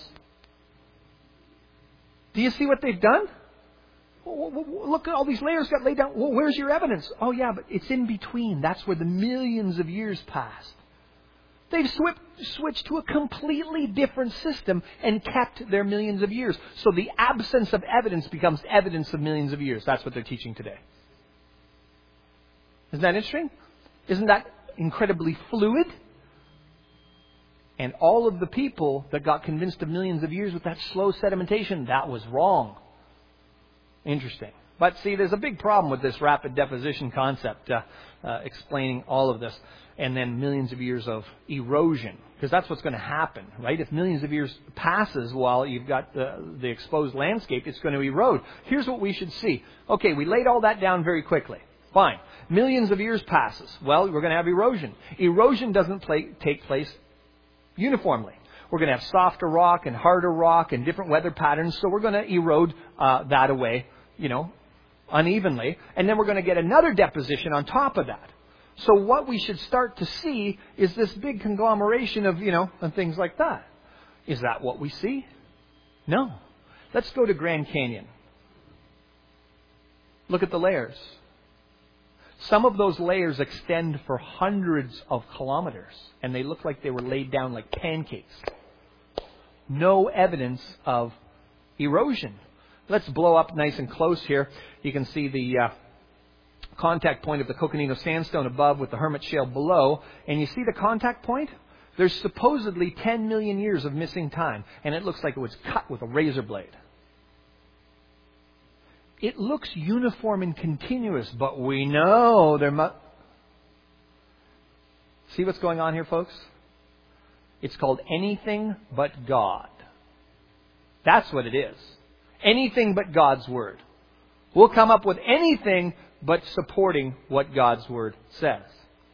Do you see what they've done? Look at all these layers got laid down. Well, where's your evidence? Oh, yeah, but it's in between. That's where the millions of years passed. They've sw- switched to a completely different system and kept their millions of years. So the absence of evidence becomes evidence of millions of years. That's what they're teaching today. Isn't that interesting? Isn't that incredibly fluid? And all of the people that got convinced of millions of years with that slow sedimentation, that was wrong. Interesting. But see, there's a big problem with this rapid deposition concept, uh, uh, explaining all of this. And then millions of years of erosion, because that's what's going to happen, right? If millions of years passes while you've got the, the exposed landscape, it's going to erode. Here's what we should see. Okay, we laid all that down very quickly. Fine. Millions of years passes. Well, we're going to have erosion. Erosion doesn't play, take place uniformly. We're going to have softer rock and harder rock and different weather patterns, so we're going to erode uh, that away, you know, unevenly. And then we're going to get another deposition on top of that. So what we should start to see is this big conglomeration of, you know, and things like that. Is that what we see? No. Let's go to Grand Canyon. Look at the layers. Some of those layers extend for hundreds of kilometers, and they look like they were laid down like pancakes. No evidence of erosion. Let's blow up nice and close here. You can see the uh, contact point of the Coconino Sandstone above with the Hermit Shale below. And you see the contact point? There's supposedly ten million years of missing time. And it looks like it was cut with a razor blade. It looks uniform and continuous, but we know there must... See what's going on here, folks? It's called anything but God. That's what it is. Anything but God's Word. We'll come up with anything but supporting what God's Word says.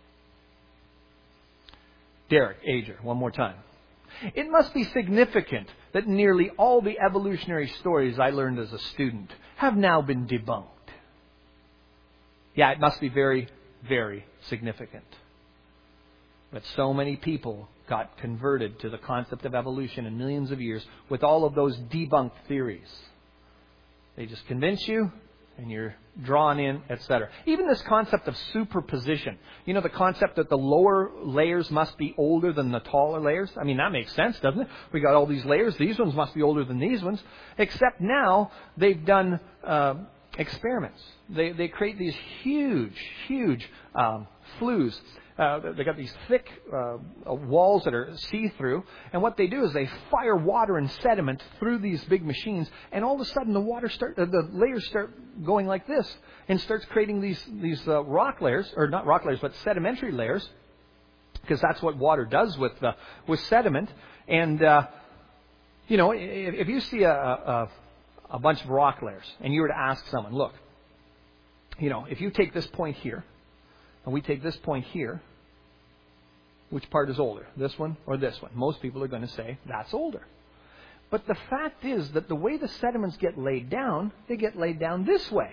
Derek Ager, one more time. It must be significant that nearly all the evolutionary stories I learned as a student have now been debunked. Yeah, it must be very, very significant. But so many people got converted to the concept of evolution in millions of years with all of those debunked theories. They just convince you, and you're drawn in, et cetera. Even this concept of superposition. You know, the concept that the lower layers must be older than the taller layers. I mean, that makes sense, doesn't it? We got all these layers. These ones must be older than these ones. Except now they've done uh, experiments. They they create these huge, huge um, flues. Uh, they got these thick uh, walls that are see-through, and what they do is they fire water and sediment through these big machines, and all of a sudden the water start, uh, the layers start going like this, and starts creating these these uh, rock layers, or not rock layers, but sedimentary layers, because that's what water does with uh, with sediment. And uh, you know, if, if you see a, a a bunch of rock layers, and you were to ask someone, look, you know, if you take this point here, and we take this point here, which part is older, this one or this one? Most people are going to say that's older. But the fact is that the way the sediments get laid down, they get laid down this way,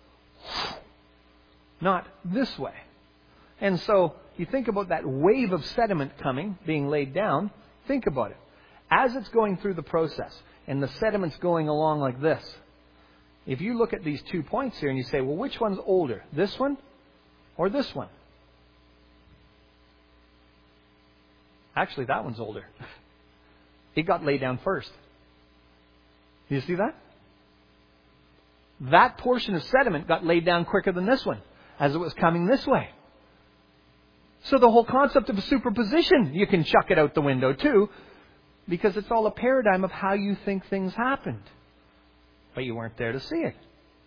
not this way. And so you think about that wave of sediment coming, being laid down, think about it. As it's going through the process, and the sediment's going along like this, if you look at these two points here and you say, well, which one's older, this one or this one? Actually, that one's older. It got laid down first. Do you see that? That portion of sediment got laid down quicker than this one, as it was coming this way. So the whole concept of a superposition, you can chuck it out the window too, because it's all a paradigm of how you think things happened. But you weren't there to see it.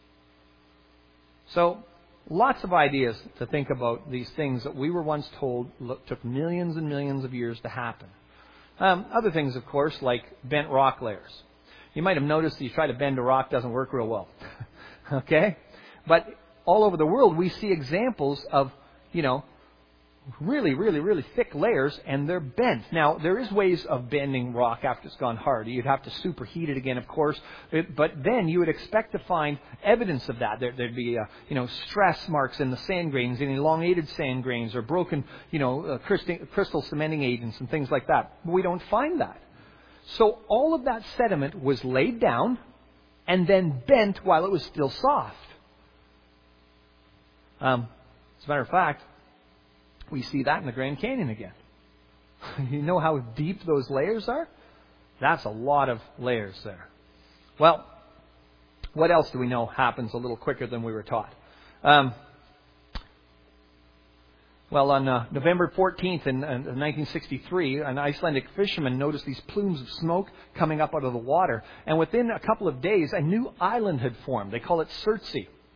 So, lots of ideas to think about these things that we were once told look, took millions and millions of years to happen. Um, other things, of course, like bent rock layers. You might have noticed that you try to bend a rock, doesn't work real well. Okay? But all over the world, we see examples of, you know, really, really, really thick layers, and they're bent. Now, there is ways of bending rock after it's gone hard. You'd have to superheat it again, of course, but then you would expect to find evidence of that. There, there'd be, uh, you know, stress marks in the sand grains, in elongated sand grains, or broken, you know, uh, crystal, crystal cementing agents and things like that. But we don't find that. So all of that sediment was laid down and then bent while it was still soft. Um, as a matter of fact, we see that in the Grand Canyon again. You know how deep those layers are? That's a lot of layers there. Well, what else do we know happens a little quicker than we were taught? Um, well, on uh, November fourteenth in, in nineteen sixty-three, an Icelandic fisherman noticed these plumes of smoke coming up out of the water. And within a couple of days, a new island had formed. They call it Surtsey.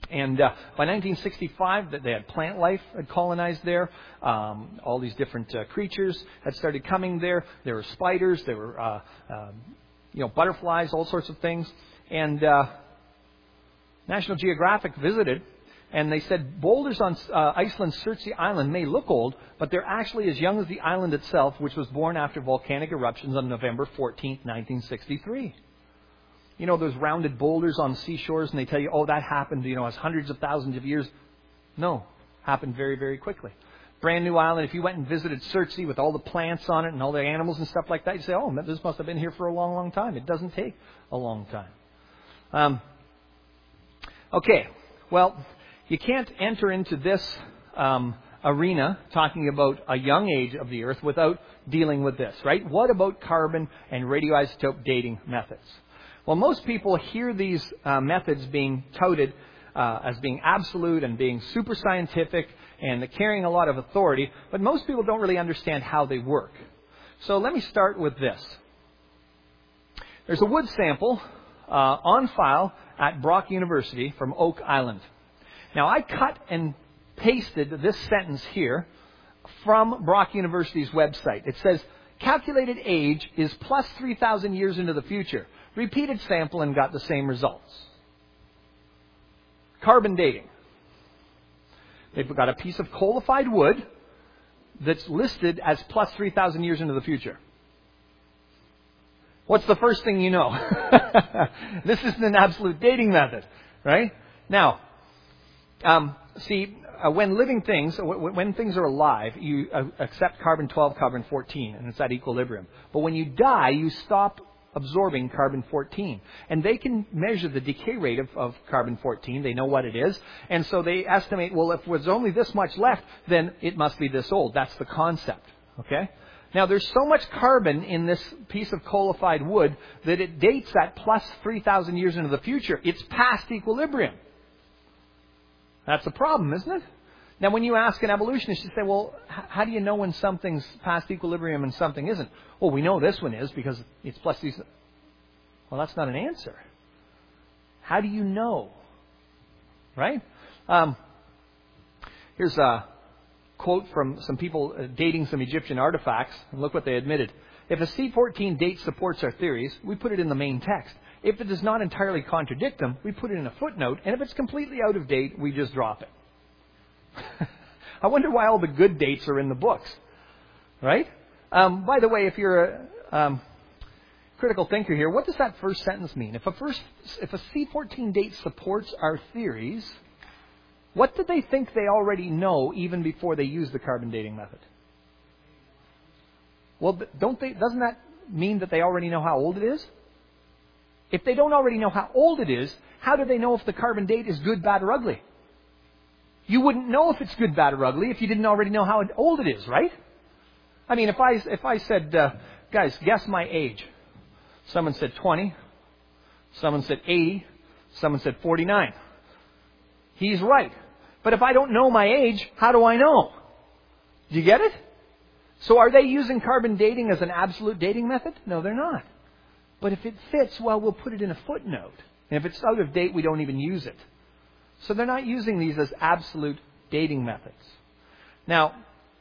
And uh, by nineteen sixty-five, that they had plant life had colonized there. Um, all these different uh, creatures had started coming there. There were spiders, there were uh, uh, you know butterflies, all sorts of things. And uh, National Geographic visited, and they said boulders on uh, Iceland's Surtsey Island may look old, but they're actually as young as the island itself, which was born after volcanic eruptions on November fourteenth, nineteen sixty-three. You know, those rounded boulders on seashores, and they tell you, oh, that happened, you know, as hundreds of thousands of years. No, happened very, very quickly. Brand new island. If you went and visited Surtsey with all the plants on it and all the animals and stuff like that, you say, oh, this must have been here for a long, long time. It doesn't take a long time. Um, okay, well, you can't enter into this um, arena talking about a young age of the Earth without dealing with this, right? What about carbon and radioisotope dating methods? Well, most people hear these uh, methods being touted uh, as being absolute and being super scientific and carrying a lot of authority, but most people don't really understand how they work. So let me start with this. There's a wood sample uh, on file at Brock University from Oak Island. Now, I cut and pasted this sentence here from Brock University's website. It says, calculated age is plus three thousand years into the future. Repeated sample and got the same results. Carbon dating. They've got a piece of coalified wood that's listed as plus three thousand years into the future. What's the first thing you know? This isn't an absolute dating method, right? Now, um, see, uh, when living things, w- when things are alive, you uh, accept carbon twelve, carbon fourteen, and it's at equilibrium. But when you die, you stop absorbing carbon fourteen. And they can measure the decay rate of, of carbon fourteen. They know what it is. And so they estimate, well, if there's only this much left, then it must be this old. That's the concept. Okay? Now, there's so much carbon in this piece of coalified wood that it dates at plus three thousand years into the future. It's past equilibrium. That's a problem, isn't it? Now, when you ask an evolutionist, you say, well, h- how do you know when something's past equilibrium and something isn't? Well, we know this one is because it's plus these. Well, that's not an answer. How do you know? Right? Um, here's a quote from some people uh, dating some Egyptian artifacts. And look what they admitted. If a C fourteen date supports our theories, we put it in the main text. If it does not entirely contradict them, we put it in a footnote. And if it's completely out of date, we just drop it. I wonder why all the good dates are in the books, right? Um, by the way, if you're a um, critical thinker here, what does that first sentence mean? If a first, if a C fourteen date supports our theories, what did they think they already know even before they used the carbon dating method? Well, don't they? Doesn't that mean that they already know how old it is? If they don't already know how old it is, how do they know if the carbon date is good, bad, or ugly? You wouldn't know if it's good, bad, or ugly if you didn't already know how old it is, right? I mean, if I if I said, uh, guys, guess my age. Someone said twenty. Someone said eighty. Someone said forty-nine. He's right. But if I don't know my age, how do I know? Do you get it? So are they using carbon dating as an absolute dating method? No, they're not. But if it fits, well, we'll put it in a footnote. And if it's out of date, we don't even use it. So they're not using these as absolute dating methods. Now,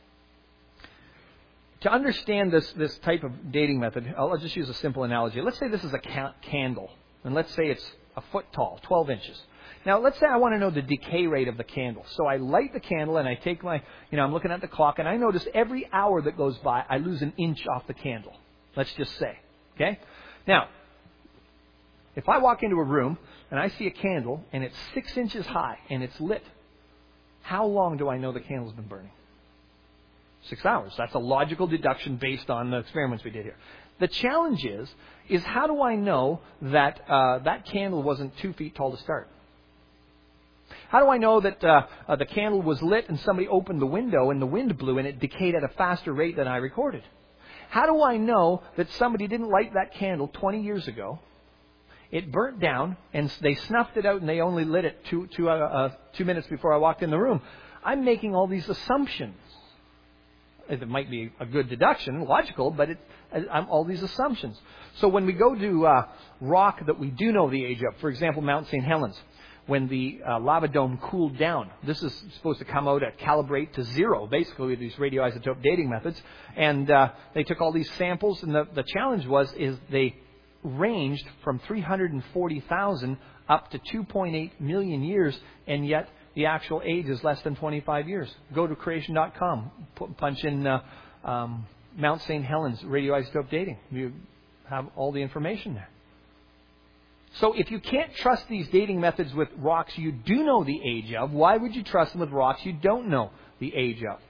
to understand this, this type of dating method, I'll just use a simple analogy. Let's say this is a ca- candle. And let's say it's a foot tall, twelve inches. Now, let's say I want to know the decay rate of the candle. So I light the candle and I take my, you know, I'm looking at the clock and I notice every hour that goes by, I lose an inch off the candle. Let's just say. Okay? Now, if I walk into a room and I see a candle and it's six inches high and it's lit, how long do I know the candle's been burning? Six hours. That's a logical deduction based on the experiments we did here. The challenge is, is how do I know that uh, that candle wasn't two feet tall to start? How do I know that uh, uh, the candle was lit and somebody opened the window and the wind blew and it decayed at a faster rate than I recorded? How do I know that somebody didn't light that candle twenty years ago, it burnt down, and they snuffed it out and they only lit it two, two, uh, uh, two minutes before I walked in the room? I'm making all these assumptions. It might be a good deduction, logical, but it, I'm all these assumptions. So when we go to uh, rock that we do know the age of, for example, Mount Saint Helens, when the uh, lava dome cooled down. This is supposed to come out at calibrate to zero, basically, with these radioisotope dating methods. And uh, they took all these samples, and the, the challenge was is they ranged from three hundred forty thousand up to two point eight million years, and yet the actual age is less than twenty-five years. Go to creation dot com, punch in uh, um, Mount Saint Helens radioisotope dating. You have all the information there. So if you can't trust these dating methods with rocks you do know the age of, why would you trust them with rocks you don't know the age of?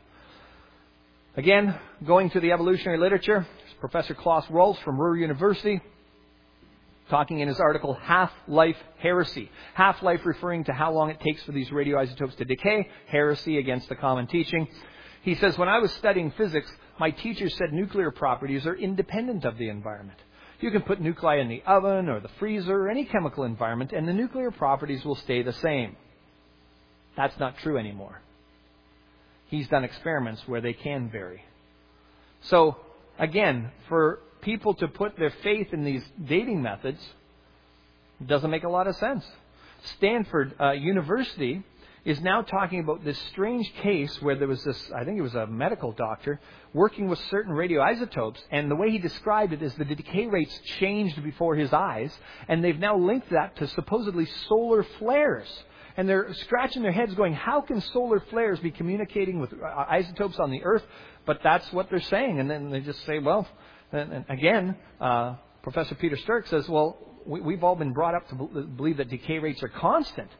Again, going to the evolutionary literature, Professor Klaus Rolfs from Ruhr University, talking in his article, Half-Life Heresy. Half-life referring to how long it takes for these radioisotopes to decay. Heresy against the common teaching. He says, when I was studying physics, my teacher said nuclear properties are independent of the environment. You can put nuclei in the oven or the freezer or any chemical environment, and the nuclear properties will stay the same. That's not true anymore. He's done experiments where they can vary. So, again, for people to put their faith in these dating methods doesn't make a lot of sense. Stanford uh, University is now talking about this strange case where there was this, I think it was a medical doctor, working with certain radioisotopes, and the way he described it is the decay rates changed before his eyes, and they've now linked that to supposedly solar flares. And they're scratching their heads going, how can solar flares be communicating with isotopes on the Earth? But that's what they're saying. And then they just say, well, and, and again, uh, Professor Peter Sturck says, well, we, we've all been brought up to believe that decay rates are constant.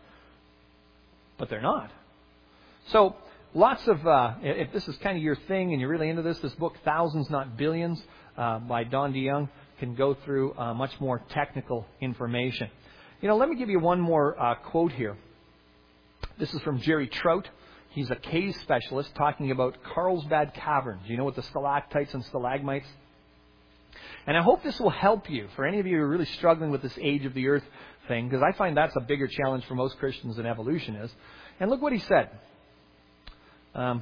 But they're not. So lots of, uh, if this is kind of your thing and you're really into this, this book, Thousands Not Billions, uh, by Don DeYoung, can go through uh, much more technical information. You know, let me give you one more uh, quote here. This is from Jerry Trout. He's a cave specialist talking about Carlsbad Caverns. You know, with the stalactites and stalagmites. And I hope this will help you, for any of you who are really struggling with this age of the earth thing, because I find that's a bigger challenge for most Christians than evolution is. And look what he said. Um,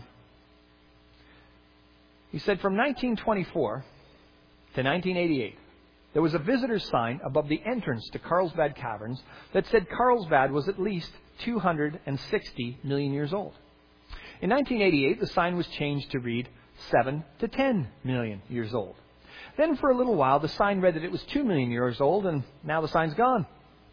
he said, from nineteen twenty-four to nineteen eighty-eight, there was a visitor's sign above the entrance to Carlsbad Caverns that said Carlsbad was at least two hundred sixty million years old. In nineteen eighty-eight, the sign was changed to read seven to ten million years old. Then for a little while, the sign read that it was two million years old, and now the sign's gone.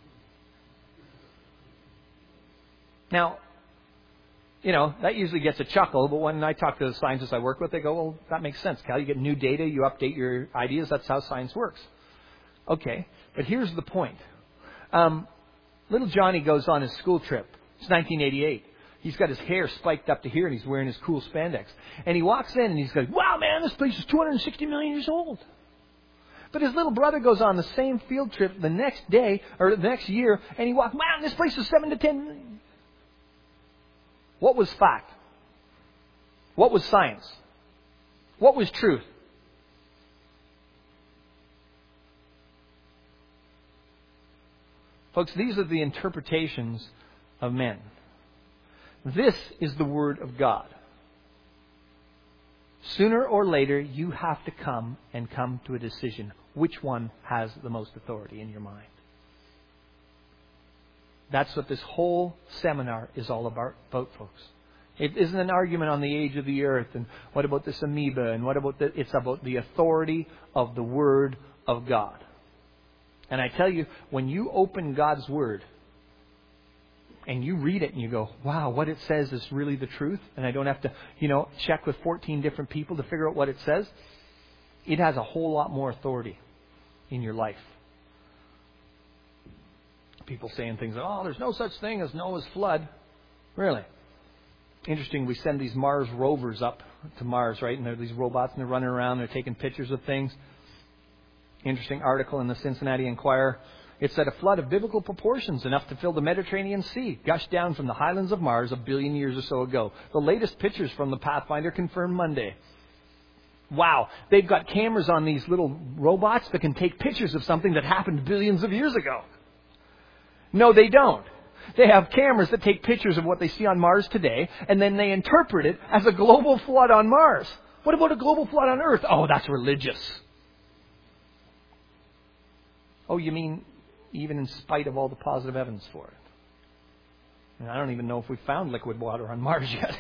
Now, you know, that usually gets a chuckle, but when I talk to the scientists I work with, they go, well, that makes sense, Cal. You get new data, you update your ideas. That's how science works. Okay, but here's the point. Um, little Johnny goes on his school trip. It's nineteen eighty-eight. He's got his hair spiked up to here, and he's wearing his cool spandex. And he walks in, and he's going, wow, man, this place is two hundred sixty million years old. But his little brother goes on the same field trip the next day, or the next year, and he walks, man, this place is seven to ten million. What was fact? What was science? What was truth? Folks, these are the interpretations of men. This is the Word of God. Sooner or later, you have to come and come to a decision. Which one has the most authority in your mind? That's what this whole seminar is all about, folks. It isn't an argument on the age of the earth and what about this amoeba and what about the... It's about the authority of the Word of God. And I tell you, when you open God's Word and you read it and you go, wow, what it says is really the truth, and I don't have to, you know, check with fourteen different people to figure out what it says, it has a whole lot more authority in your life. People saying things like, oh, there's no such thing as Noah's flood. Really? Interesting, we send these Mars rovers up to Mars, right? And they're these robots, and they're running around, they're taking pictures of things. Interesting article in the Cincinnati Enquirer. It said a flood of biblical proportions, enough to fill the Mediterranean Sea, gushed down from the highlands of Mars a billion years or so ago. The latest pictures from the Pathfinder confirmed Monday. Wow, they've got cameras on these little robots that can take pictures of something that happened billions of years ago. No, they don't. They have cameras that take pictures of what they see on Mars today, and then they interpret it as a global flood on Mars. What about a global flood on Earth? Oh, that's religious. Oh, you mean even in spite of all the positive evidence for it? And I don't even know if we found liquid water on Mars yet.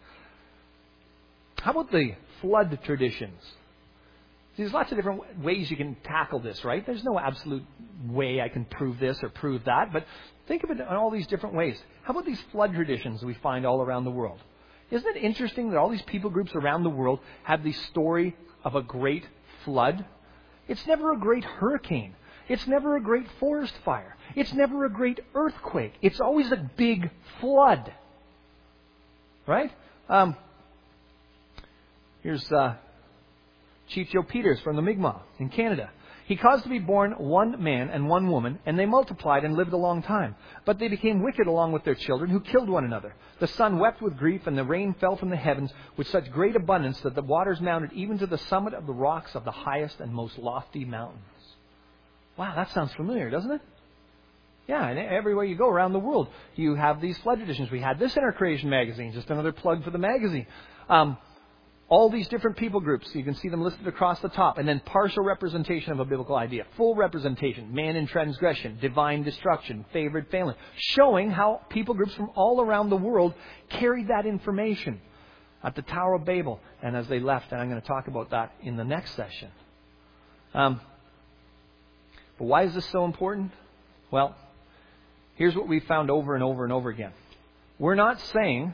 How about the flood traditions? There's lots of different ways you can tackle this, right? There's no absolute way I can prove this or prove that, but think of it in all these different ways. How about these flood traditions we find all around the world? Isn't it interesting that all these people groups around the world have the story of a great flood? It's never a great hurricane. It's never a great forest fire. It's never a great earthquake. It's always a big flood. Right? Um, here's uh, Chief Joe Peters from the Mi'kmaq in Canada. He caused to be born one man and one woman, and they multiplied and lived a long time. But they became wicked along with their children, who killed one another. The sun wept with grief, and the rain fell from the heavens with such great abundance that the waters mounted even to the summit of the rocks of the highest and most lofty mountains. Wow, that sounds familiar, doesn't it? Yeah, and everywhere you go around the world, you have these flood traditions. We had this in our Creation magazine, just another plug for the magazine. Um, all these different people groups, you can see them listed across the top. And then partial representation of a biblical idea. Full representation, man in transgression, divine destruction, favored family. Showing how people groups from all around the world carried that information at the Tower of Babel. And as they left, and I'm going to talk about that in the next session. Um, but why is this so important? Well, here's what we've found over and over and over again. We're not saying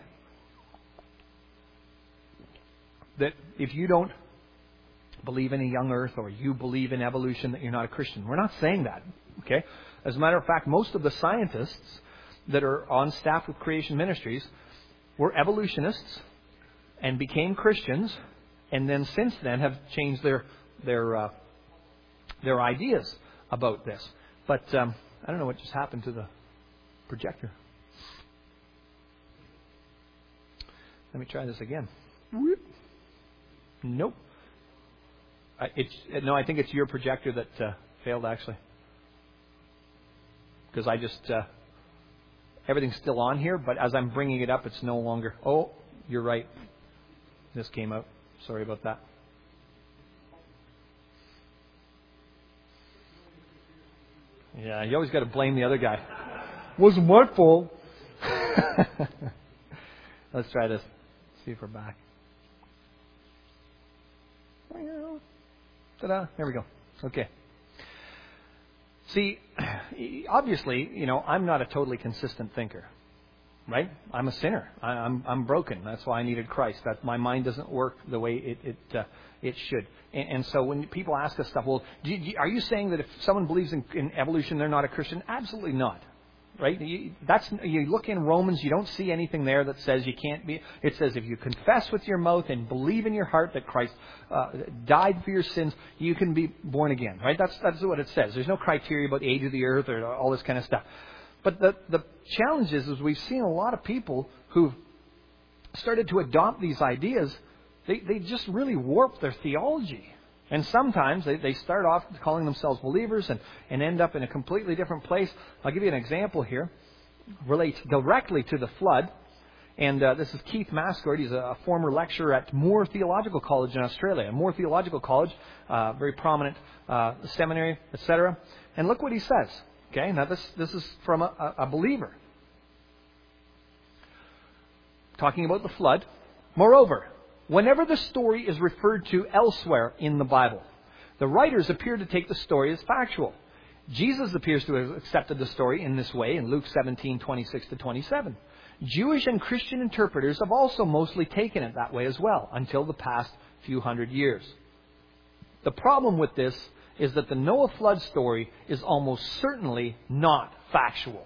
that if you don't believe in a young earth or you believe in evolution that you're not a Christian. We're not saying that. Okay? As a matter of fact, most of the scientists that are on staff with Creation Ministries were evolutionists and became Christians, and then since then have changed their their uh, their ideas about this. But um, I don't know what just happened to the projector. Let me try this again. Whoop. Nope. I, it's, no, I think it's your projector that uh, failed, actually. Because I just... Uh, everything's still on here, but as I'm bringing it up, it's no longer... Oh, you're right. This came out. Sorry about that. Yeah, you always got to blame the other guy. Wasn't my fault. Let's try this. See if we're back. Ta-da. There we go. Okay. See, obviously, you know, I'm not a totally consistent thinker, right? I'm a sinner. I, I'm I'm broken. That's why I needed Christ. That my mind doesn't work the way it it uh, it should. And, and so when people ask us stuff, well, do you, are you saying that if someone believes in, in evolution, they're not a Christian? Absolutely not. Right? You, that's you look in Romans, you don't see anything there that says you can't be. It says if you confess with your mouth and believe in your heart that Christ uh, died for your sins, you can be born again. Right? That's that's what it says. There's no criteria about the age of the earth or all this kind of stuff. But the the challenge is, is we've seen a lot of people who've started to adopt these ideas. They they just really warp their theology. And sometimes they, they start off calling themselves believers and, and end up in a completely different place. I'll give you an example here. Relates directly to the flood. And uh, this is Keith Mascord. He's a former lecturer at Moore Theological College in Australia. Moore Theological College, uh, very prominent uh, seminary, et cetera. And look what he says. Okay, now this, this is from a, a believer. Talking about the flood. Moreover, whenever the story is referred to elsewhere in the Bible, the writers appear to take the story as factual. Jesus appears to have accepted the story in this way in Luke seventeen, twenty-six to twenty-seven. Jewish and Christian interpreters have also mostly taken it that way as well, until the past few hundred years. The problem with this is that the Noah flood story is almost certainly not factual.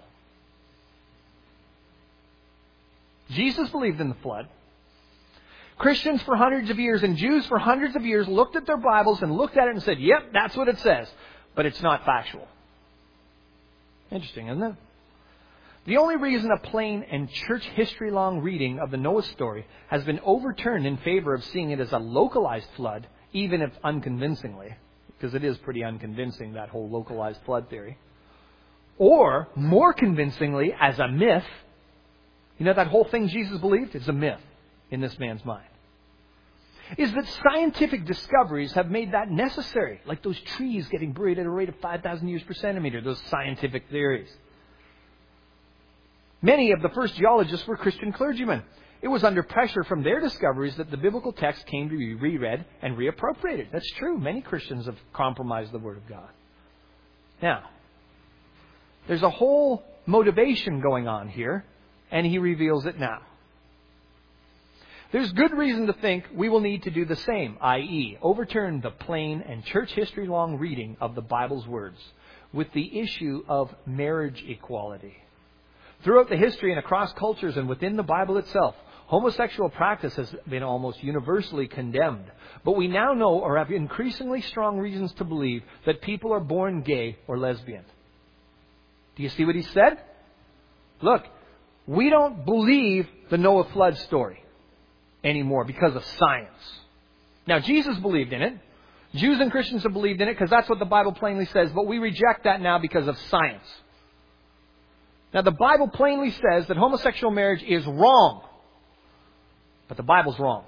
Jesus believed in the flood. Christians for hundreds of years and Jews for hundreds of years looked at their Bibles and looked at it and said, yep, that's what it says. But it's not factual. Interesting, isn't it? The only reason a plain and church history-long reading of the Noah story has been overturned in favor of seeing it as a localized flood, even if unconvincingly, because it is pretty unconvincing, that whole localized flood theory, or more convincingly as a myth. You know, that whole thing Jesus believed is a myth in this man's mind, is that scientific discoveries have made that necessary, like those trees getting buried at a rate of five thousand years per centimeter, those scientific theories. Many of the first geologists were Christian clergymen. It was under pressure from their discoveries that the biblical text came to be reread and reappropriated. That's true. Many Christians have compromised the Word of God. Now, there's a whole motivation going on here, and he reveals it now. There's good reason to think we will need to do the same, that is, overturn the plain and church history long reading of the Bible's words with the issue of marriage equality. Throughout the history and across cultures and within the Bible itself, homosexual practice has been almost universally condemned. But we now know or have increasingly strong reasons to believe that people are born gay or lesbian. Do you see what he said? Look, we don't believe the Noah flood story anymore because of science. Now, Jesus believed in it. Jews and Christians have believed in it because that's what the Bible plainly says. But we reject that now because of science. Now, the Bible plainly says that homosexual marriage is wrong. But the Bible's wrong.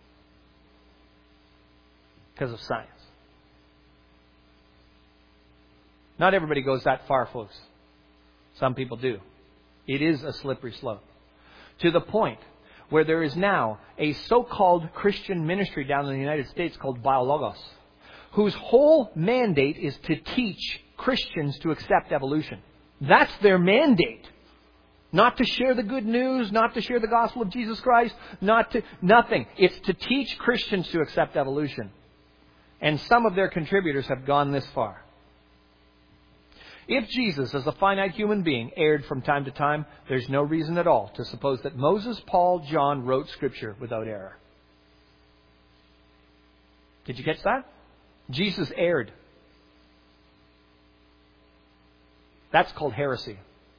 Because of science. Not everybody goes that far, folks. Some people do. It is a slippery slope. To the point where there is now a so-called Christian ministry down in the United States called Biologos, whose whole mandate is to teach Christians to accept evolution. That's their mandate. Not to share the good news, not to share the gospel of Jesus Christ, not to, nothing. It's to teach Christians to accept evolution. And some of their contributors have gone this far. If Jesus, as a finite human being, erred from time to time, there's no reason at all to suppose that Moses, Paul, John wrote Scripture without error. Did you catch that? Jesus erred. That's called heresy.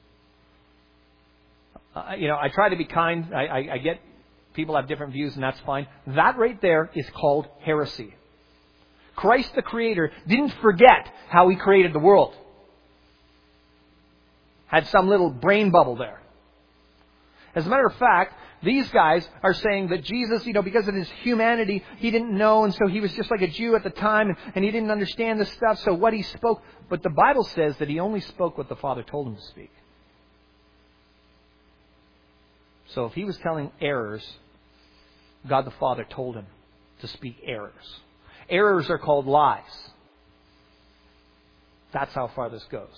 Uh, you know, I try to be kind. I, I, I get people have different views, and that's fine. That right there is called heresy. Christ the Creator didn't forget how He created the world. Had some little brain bubble there. As a matter of fact, these guys are saying that Jesus, you know, because of His humanity, He didn't know, and so He was just like a Jew at the time, and, and He didn't understand this stuff, so what He spoke... But the Bible says that He only spoke what the Father told Him to speak. So if He was telling errors, God the Father told Him to speak errors. Errors are called lies. That's how far this goes.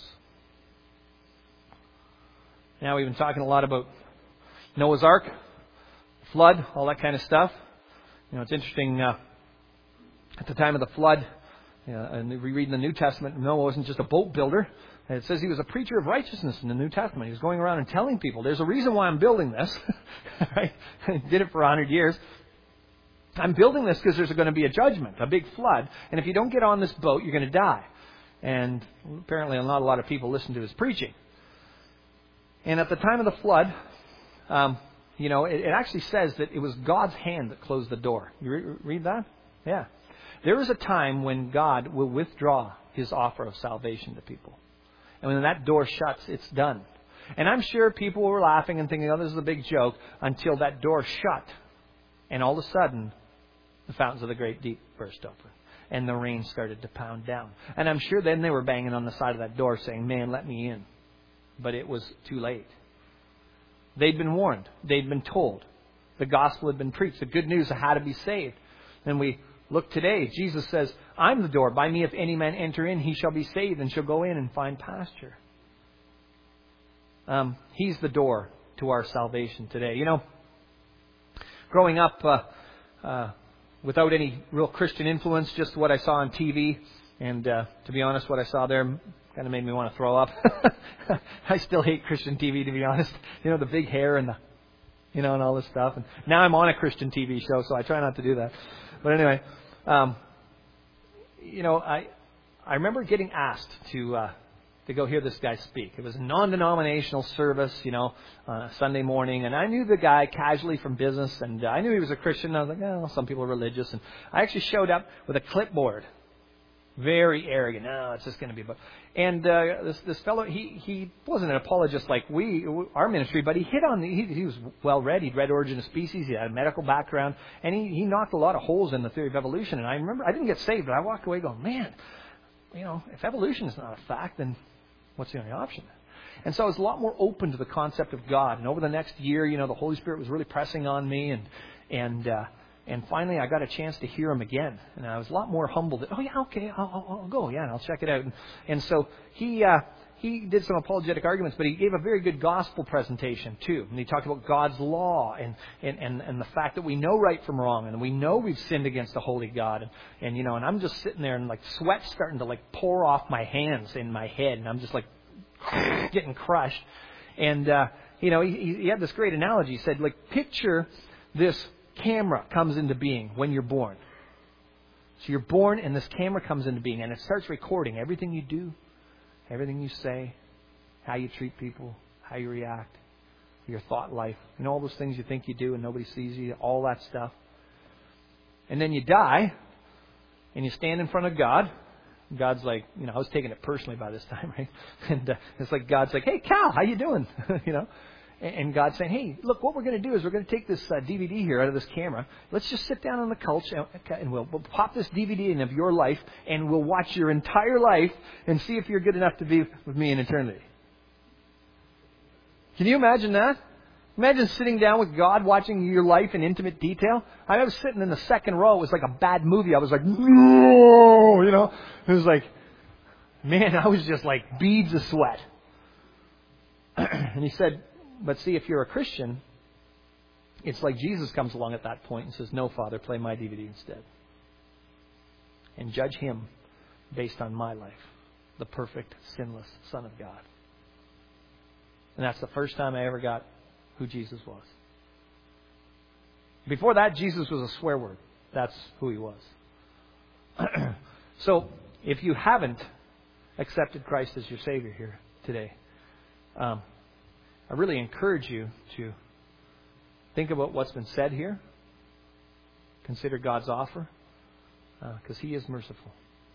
Now we've been talking a lot about Noah's Ark, flood, all that kind of stuff. You know, it's interesting, uh, at the time of the flood, uh, and we read in the New Testament, Noah wasn't just a boat builder. And it says he was a preacher of righteousness in the New Testament. He was going around and telling people, there's a reason why I'm building this. Right? He did it for a hundred years. I'm building this because there's going to be a judgment, a big flood. And if you don't get on this boat, you're going to die. And apparently not a lot of people listened to his preaching. And at the time of the flood, um, you know, it, it actually says that it was God's hand that closed the door. You re- read that? Yeah. There is a time when God will withdraw His offer of salvation to people. And when that door shuts, it's done. And I'm sure people were laughing and thinking, oh, this is a big joke, until that door shut. And all of a sudden, the fountains of the great deep burst open. And the rain started to pound down. And I'm sure then they were banging on the side of that door saying, man, let me in. But it was too late. They'd been warned. They'd been told. The gospel had been preached. The good news of how to be saved. And we look today. Jesus says, I'm the door. By me, if any man enter in, he shall be saved and shall go in and find pasture. Um, he's the door to our salvation today. You know, growing up uh, uh, without any real Christian influence, just what I saw on T V. And uh, to be honest, what I saw there kind of made me want to throw up. I still hate Christian T V, to be honest. You know, the big hair and the, you know, and all this stuff. And now I'm on a Christian T V show, so I try not to do that. But anyway, um, you know, I I remember getting asked to uh, to go hear this guy speak. It was a non-denominational service, you know, uh, Sunday morning, and I knew the guy casually from business, and uh, I knew he was a Christian. I was like, oh, some people are religious, and I actually showed up with a clipboard. Very arrogant. No, it's just going to be about. And uh, this this fellow, he he wasn't an apologist like we, our ministry, but he hit on the. He, he was well read. He'd read Origin of Species. He had a medical background, and he he knocked a lot of holes in the theory of evolution. And I remember I didn't get saved, but I walked away going, man, you know, if evolution is not a fact, then what's the only option? And so I was a lot more open to the concept of God. And over the next year, you know, the Holy Spirit was really pressing on me, and and uh, and finally I got a chance to hear Him again. And I was a lot more humbled. That, oh yeah, okay, I'll, I'll, I'll go, yeah, and I'll check it out. And, and so he. Uh, He did some apologetic arguments, but he gave a very good gospel presentation too. And he talked about God's law and, and, and, and the fact that we know right from wrong, and we know we've sinned against a holy God. And, and you know, and I'm just sitting there and like sweat starting to like pour off my hands in my head, and I'm just like getting crushed. And uh, you know, he, he had this great analogy. He said, like, picture this camera comes into being when you're born. So you're born, and this camera comes into being, and it starts recording everything you do. Everything you say, how you treat people, how you react, your thought life, you know, all those things you think you do and nobody sees you, all that stuff. And then you die, and you stand in front of God. God's like, you know, I was taking it personally by this time, right? And uh, it's like God's like, hey, Cal, how you doing? you know? And God's saying, hey, look, what we're going to do is we're going to take this uh, D V D here out of this camera. Let's just sit down on the couch and, and we'll, we'll pop this D V D in of your life, and we'll watch your entire life and see if you're good enough to be with me in eternity. Can you imagine that? Imagine sitting down with God, watching your life in intimate detail. I was sitting in the second row. It was like a bad movie. I was like, no, you know. It was like, man, I was just like beads of sweat. And he said, but see, if you're a Christian, it's like Jesus comes along at that point and says, no, Father, play my D V D instead. And judge Him based on my life, the perfect, sinless Son of God. And that's the first time I ever got who Jesus was. Before that, Jesus was a swear word. That's who He was. So, if you haven't accepted Christ as your Savior here today, um, I really encourage you to think about what's been said here. Consider God's offer, because uh, He is merciful.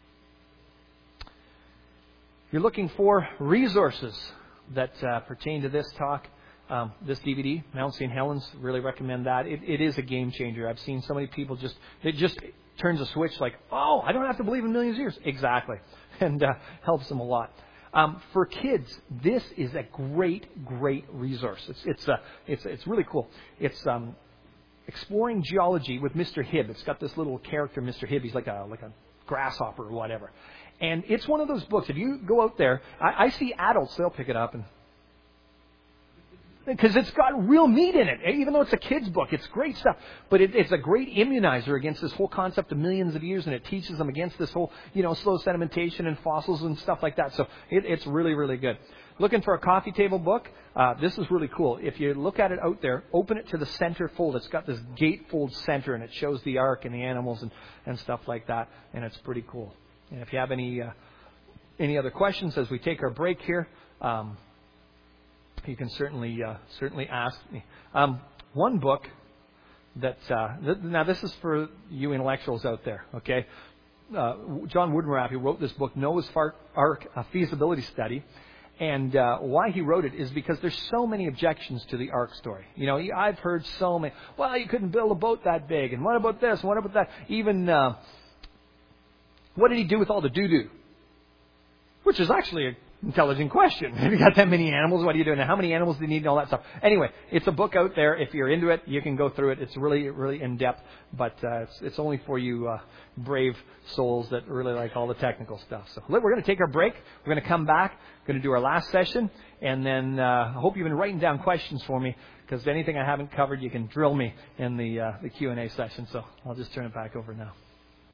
If you're looking for resources that uh, pertain to this talk, um, this D V D, Mount Saint Helens, really recommend that. It, it is a game changer. I've seen so many people just, it just turns a switch like, oh, I don't have to believe in millions of years. Exactly. And uh, helps them a lot. Um, for kids, this is a great, great resource. It's it's uh, it's it's really cool. It's um, Exploring Geology with Mister Hibb. It's got this little character, Mister Hibb. He's like a like a grasshopper or whatever. And it's one of those books. If you go out there, I, I see adults, they'll pick it up and because it's got real meat in it. Even though it's a kid's book, it's great stuff. But it, it's a great immunizer against this whole concept of millions of years, and it teaches them against this whole, you know, slow sedimentation and fossils and stuff like that. So it, it's really, really good. Looking for a coffee table book? Uh, this is really cool. If you look at it out there, open it to the center fold. It's got this gatefold center, and it shows the ark and the animals and, and stuff like that. And it's pretty cool. And if you have any uh, any other questions as we take our break here, um, you can certainly uh, certainly ask me. Um, one book that uh, th- now this is for you intellectuals out there, okay? Uh, John Woodenrapp, who wrote this book, Noah's Ark, a feasibility study, and uh, why he wrote it is because there's so many objections to the Ark story. You know, I've heard so many. Well, you couldn't build a boat that big, and what about this? And what about that? Even uh, what did he do with all the doo-doo? Which is actually a intelligent question. If you got that many animals, what are you doing? How many animals do you need and all that stuff? Anyway, it's a book out there. If you're into it, you can go through it. It's really, really in-depth, but uh, it's, it's only for you uh, brave souls that really like all the technical stuff. So we're going to take our break. We're going to come back. We're going to do our last session, and then uh, I hope you've been writing down questions for me, because anything I haven't covered, you can drill me in the, uh, the Q and A session. So I'll just turn it back over now.